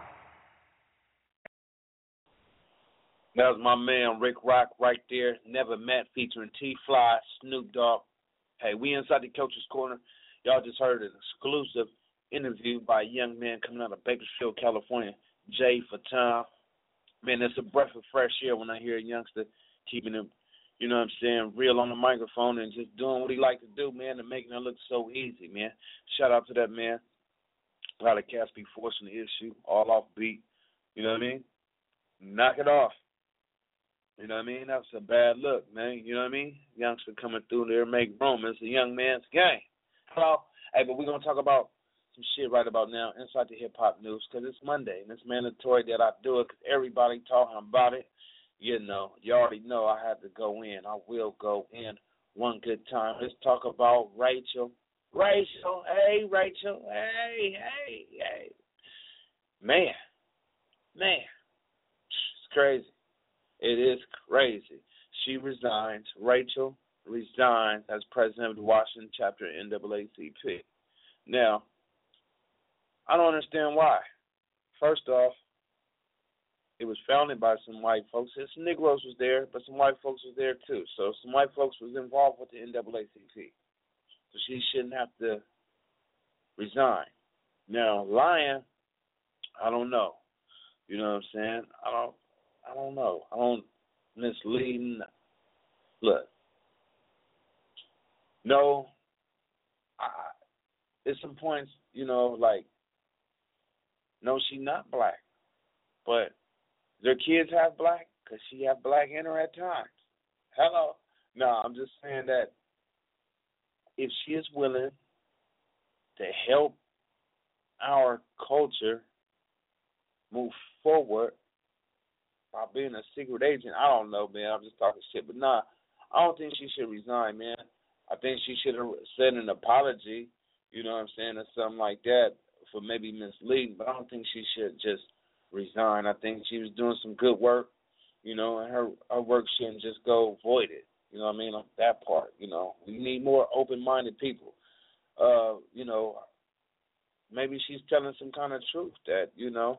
That was my man Rick Rock right there. Never Met featuring T-Fly, Snoop Dogg. Hey, we inside the Coach's Corner. Y'all just heard an exclusive interview by a young man coming out of Bakersfield, California, Jay Fatah. Man, it's a breath of fresh air when I hear a youngster keeping him, you know what I'm saying, real on the microphone and just doing what he like to do, man, and making it look so easy, man. Shout out to that man. A lot of cats be forcing the issue, all off beat. You know what I mean? Knock it off. You know what I mean? That's a bad look, man. You know what I mean? Youngster coming through there, make room. It's a young man's game. Hello? Hey, but we're going to talk about some shit right about now inside the hip-hop news because it's Monday, and it's mandatory that I do it because everybody talking about it. You know, you already know I had to go in. I will go in one good time. Let's talk about Rachel. Rachel, hey, Rachel, hey. Man, it's crazy. It is crazy. She resigns. Rachel resigns as president of the Washington chapter of NAACP. Now, I don't understand why. First off, it was founded by some white folks. Some Negroes was there, but some white folks was there too. So some white folks was involved with the NAACP. So she shouldn't have to resign. Now, lying, I don't know. You know what I'm saying? I don't know. I don't misleading. Look. No. There's some points, you know, like, no, she not black. But their kids have black? Because she have black in her at times. Hello. No, I'm just saying that if she is willing to help our culture move forward by being a secret agent, I don't know, man. I'm just talking shit. But nah, I don't think she should resign, man. I think she should have said an apology, you know what I'm saying, or something like that for maybe misleading. But I don't think she should just resign. I think she was doing some good work, you know, and her work shouldn't just go voided. You know what I mean? On that part, you know. We need more open-minded people. You know, maybe she's telling some kind of truth that, you know,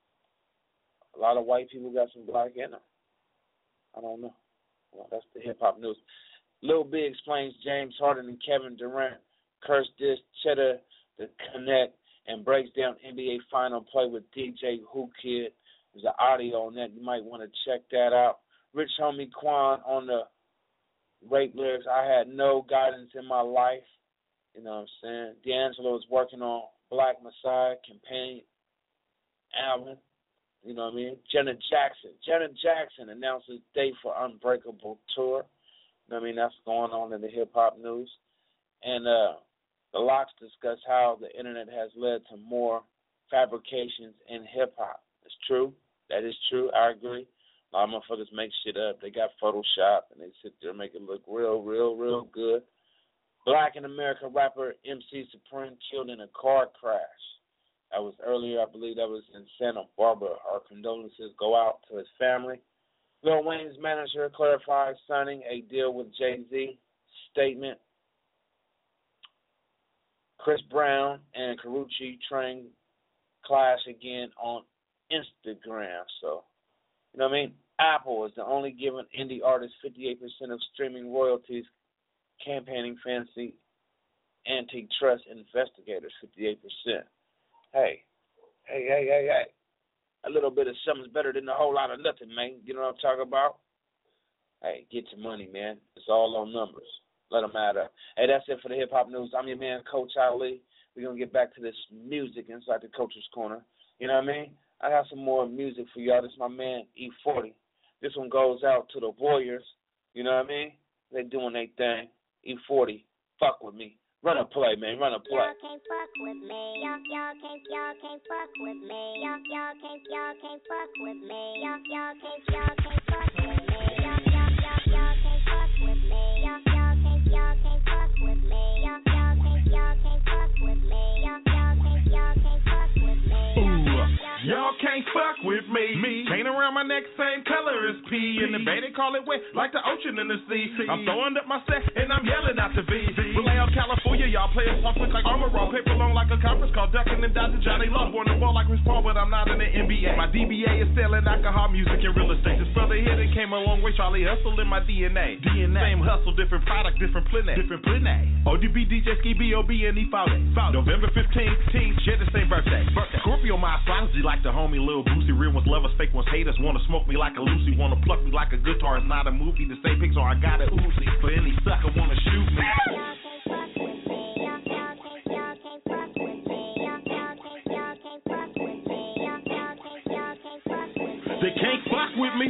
a lot of white people got some black in them. I don't know. Well, that's the hip-hop news. Lil B explains James Harden and Kevin Durant cursed this Cheddar the Connect and breaks down NBA Final play with DJ Who Kid. There's an audio on that. You might want to check that out. Rich Homie Quan on the rape lyrics. I had no guidance in my life. You know what I'm saying? D'Angelo is working on Black Messiah campaign album. You know what I mean? Janet Jackson announces date for Unbreakable tour. You know what I mean? That's going on in the hip-hop news. And the Locks discuss how the internet has led to more fabrications in hip-hop. It's true. That is true. I agree. A lot of motherfuckers make shit up. They got Photoshop, and they sit there and make it look real good. Black in America rapper MC Supreme killed in a car crash. That was earlier, I believe that was in Santa Barbara. Our condolences go out to his family. Lil Wayne's manager clarifies signing a deal with Jay-Z. Statement. Chris Brown and Karrueche Train clash again on Instagram. So, you know what I mean? Apple is the only giving indie artists 58% of streaming royalties. Campaigning fancy antitrust investigators 58%. Hey. A little bit of something's better than a whole lot of nothing, man. You know what I'm talking about? Hey, get your money, man. It's all on numbers. Let them add up. Hey, that's it for the hip-hop news. I'm your man, Coach Ali. We're going to get back to this music inside the Coach's Corner. You know what I mean? I got some more music for y'all. This is my man, E40. This one goes out to the Warriors. You know what I mean? They doing their thing. E40, fuck with me. Run a play, man. Run a play. Y'all can't fuck with me. Y'all can't fuck with me. Y'all can't fuck with me. Y'all can't fuck with me. Y'all can't fuck with me. Y'all can't fuck with me. Y'all can't fuck with me. Y'all can't fuck with me. Chain around my neck, same color as P. In the bay, they call it wet, like the ocean in the sea. I'm throwing up my set, and I'm yelling out the V. Relay out California, y'all players soft like armor raw. Paper long like a conference call, ducking and dodging Johnny Love. Born the ball like Chris Paul, but I'm not in the NBA. My DBA is selling alcohol, music, and real estate. This brother here that came a long way, Charlie Hustle in my DNA. Same hustle, different product, different planet. ODB, DJ, Ski, B.O.B., and E40. November 15th, share the same birthday. Scorpio, my astrology like the homie Lil Boosie. Real ones lovers, fake ones haters. Wanna smoke me like a Lucy, wanna pluck me like a guitar. It's not a movie, the same Pixar, I got it Uzi. For any sucker wanna shoot me. They can't fuck with me.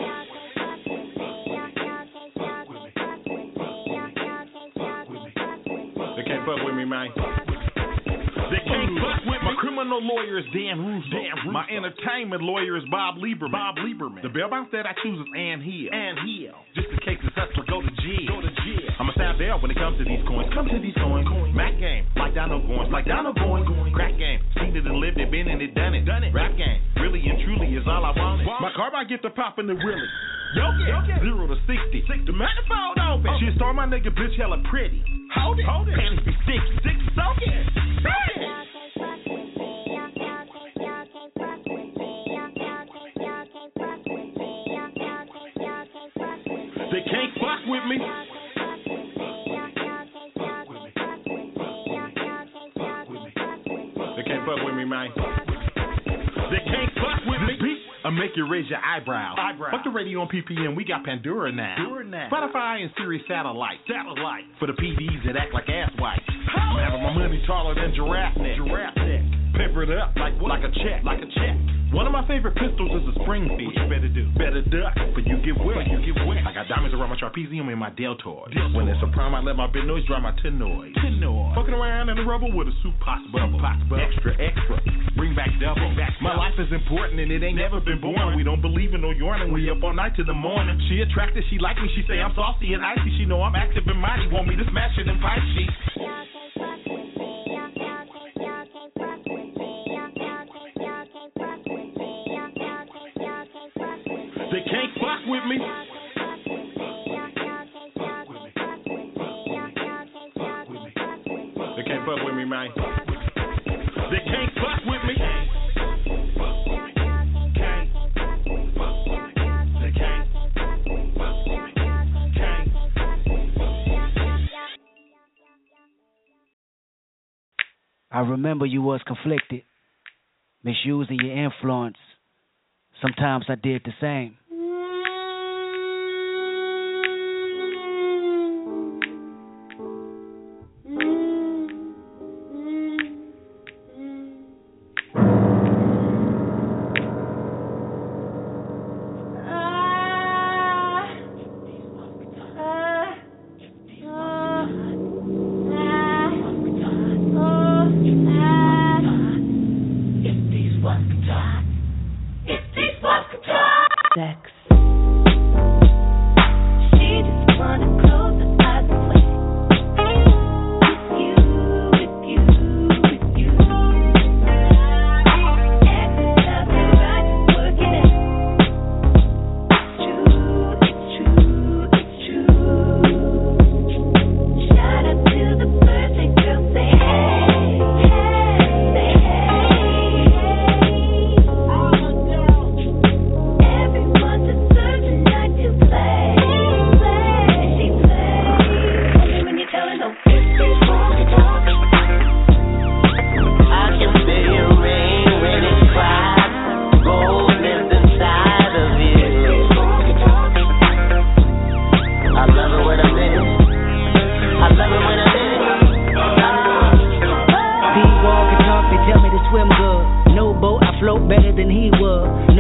They can't fuck with me, man. They can't fuck with me. My criminal lawyer is Dan Russo. My entertainment lawyer is Bob Lieberman. The bell bounce that I choose is Ann Hill. Just in case this hustler go to jail. I'm a sad bell when it comes to these coins. Mac game, like Donald Goins. Crack game, seen it and lived it, been in it, done it. Rap game, really and truly is all I wanted. My car might get the poppin' the Willie. Yo, 0 to 60. The manifold open. She star my nigga bitch hella pretty. Hold it. Panties be sticky. Soak it. They can't fuck with me. They can't fuck with me, man. They can't fuck with me. I make you raise your eyebrows. Fuck the radio on PPM, we got Pandora now. Spotify and Sirius Satellite. For the PDs that act like ass wipes. I'm having my money taller than giraffe neck. Pepper it up like a check. One of my favorite pistols is a Springfield. What you better do? Better duck, but you get wet. I got diamonds around my trapezium and my deltoid. When it's a prime, I let my big noise drive my tenoid. Fucking around in the rubber with a soup pox bubble. Extra. Bring back double. My life is important and it ain't never been born. We don't believe in no yarning. We up all night to the morning. She attracted, she like me. She say I'm saucy and icy. She know I'm active and mighty. Want me to smash it in pipe sheets. They can't fuck with me. They can't fuck with me, man. They can't fuck with me. I remember you was conflicted, misusing your influence. Sometimes I did the same.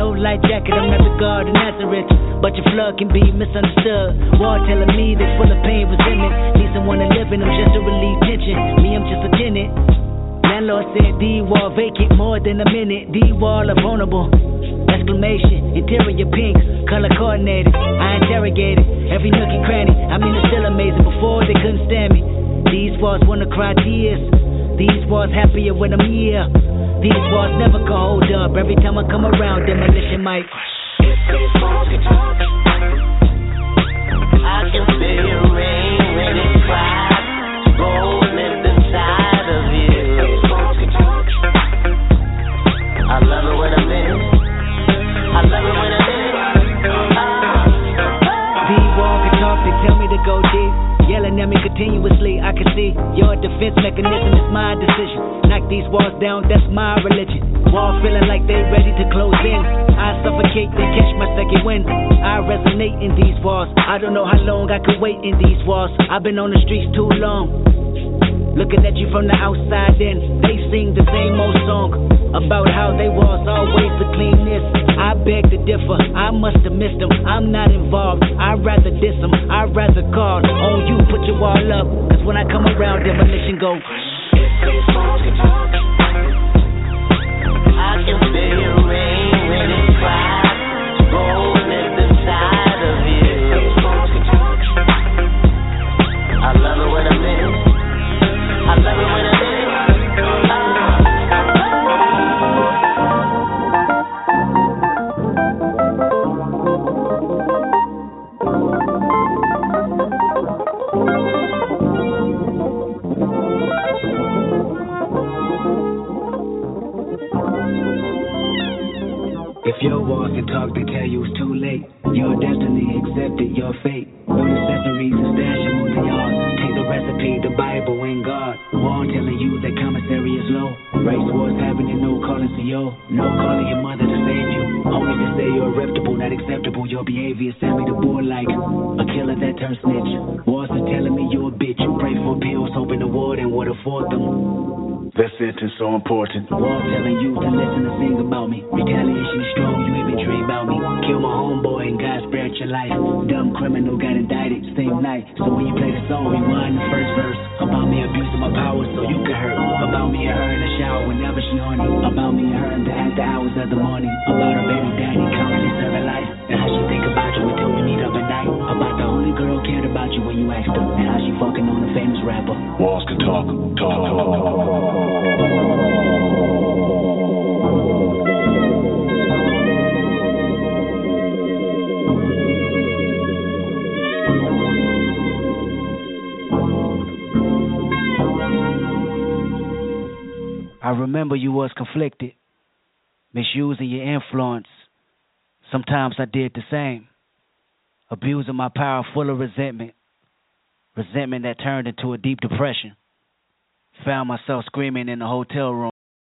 No life jacket, I'm not the God of Nazareth. But your flood can be misunderstood. War telling me they full of pain, resentment. Need someone to live in them just to relieve tension. Me, I'm just a tenant. Landlord said D-wall vacant more than a minute. D-wall are vulnerable. Exclamation, interior pink, color coordinated. I interrogated every nook and cranny. I mean, it's still amazing. Before they couldn't stand me. These walls wanna cry tears. These walls happier when I'm here. These walls never can hold up. Every time I come around, demolition mic. I can feel your rain when it cries. Gold lives inside of you. I love it when I'm in. I love it when I'm in. D-wall can talk, they tell me to go deep. Yelling at me continuously, I can see your defense mechanism is my decision. Knock these walls down, that's my religion. Wall feeling like they ready to close in. I suffocate, then catch my second wind. I resonate in these walls. I don't know how long I could wait in these walls. I've been on the streets too long. Looking at you from the outside in, they sing the same old song about how they was always the cleanest. I beg to differ, I must have missed them. I'm not involved, I'd rather diss them. I'd rather call on you, put your wall up. Cause when I come around, demolition go. I can feel your rain when it cries. Gold lives inside of you. I love it when I'm in. I love it when I'm in. If your walls can talk, they tell you it's too late. Your destiny accepted, your fate. No accessories and stash them on the yard. Take the recipe, the Bible and God. Wall telling you that commissary is low. Race wars happening, no calling CO. No calling your mother to save you. Only to say you're reputable, not acceptable. Your behavior sent me to board like a killer that turned snitch. Walls are telling me you a bitch. Pray for pills, hoping the warden would afford them. That sentence so important. Wall telling you to listen and sing about me. Retaliation is strong, you even dream about me. Kill my homeboy and God spared your life. Dumb criminal got indicted same night. So when you play the song, rewind the first verse. About me abusing my power so you can hurt. About me and her in the shower whenever she horny. About me and her in the after hours of the morning. About her baby daddy currently serving life. And how she think about you until we meet up at night. About the only girl cared about you when you asked her. And how she fucking on a famous rapper. Walls can talk. I remember you was conflicted, misusing your influence. Sometimes I did the same, abusing my power full of resentment that turned into a deep depression. Found myself screaming in the hotel room.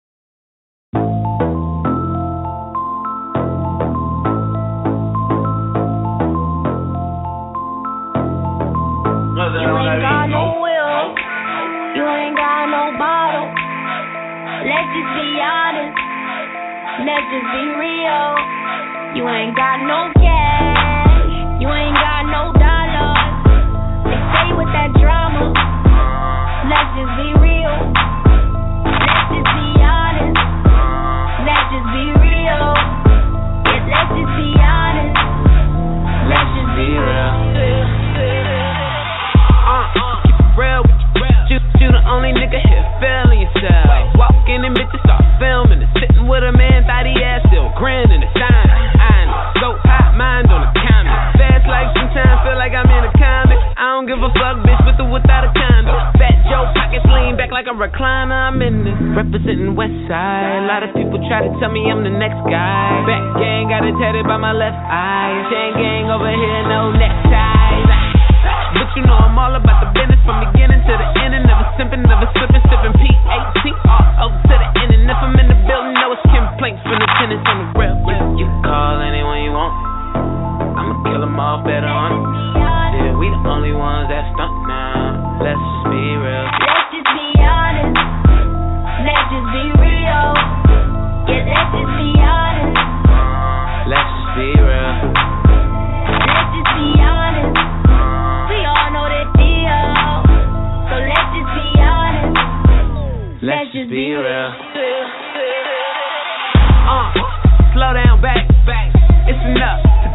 You ain't got no will, you ain't got no bottle. Let's just be honest, let's just be real. You ain't got no cash, you ain't got no dollars. They stay with that drama, let's just be real. Let's just be honest, let's just be real. Yeah, let's just be honest, let's just be real. Real with you, you the only nigga here feeling yourself. Walking in bitches, start filming and sitting with a man, thought he ass still grinning and sign. I know, so hot mind on the comment. Fast like sometimes feel like I'm in a comic. I don't give a fuck, bitch, with or without a condo. Fat Joe pockets lean back like a recliner. I'm in this, representing West Side. A lot of people try to tell me I'm the next guy. Back gang got it tatted by my left eye. Chain gang over here, no neckties. But you know I'm all about the business from beginning to the end. Never simping, never slipping, sipping P-A-T all over to the end. And if I'm in the building, know it's complaints from the tenants on the real. You can call anyone you want, I'ma kill them all better on them. Yeah, we the only ones that stunt now. Let's just be real. Let's just be honest, let's just be real. Yeah, let's just be honest,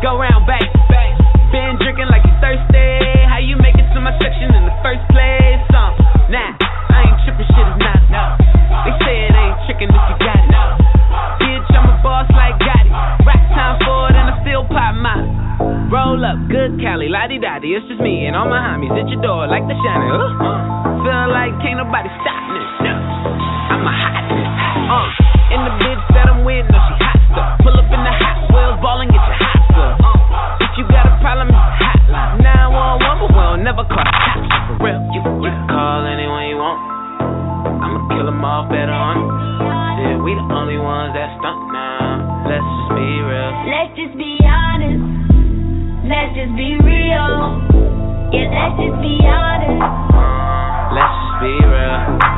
Go round, back. Been drinking like you thirsty. How you make it to my section in the first place? Nah, I ain't tripping, shit is not. They say it ain't tricking if you got it. Bitch, I'm a boss like Gotti. Rock time for it and I still pop mine. Roll up, good Cali, la-di-da-di. It's just me and all my homies at your door like the shiny. Feel like can't nobody stop me. I'm a hotness. And the bitch that I'm with, no, she hot stuff. Pull up in the Hot Wheels, ball and get your hot stuff. If you got a problem, it's a hotline. 911, but we'll never call the cops. For real, you can call anyone you want. I'ma kill them all better on. Yeah, we the only ones that stunt now. Let's just be real. Let's just be honest. Let's just be real. Yeah, let's just be honest. Let's just be real.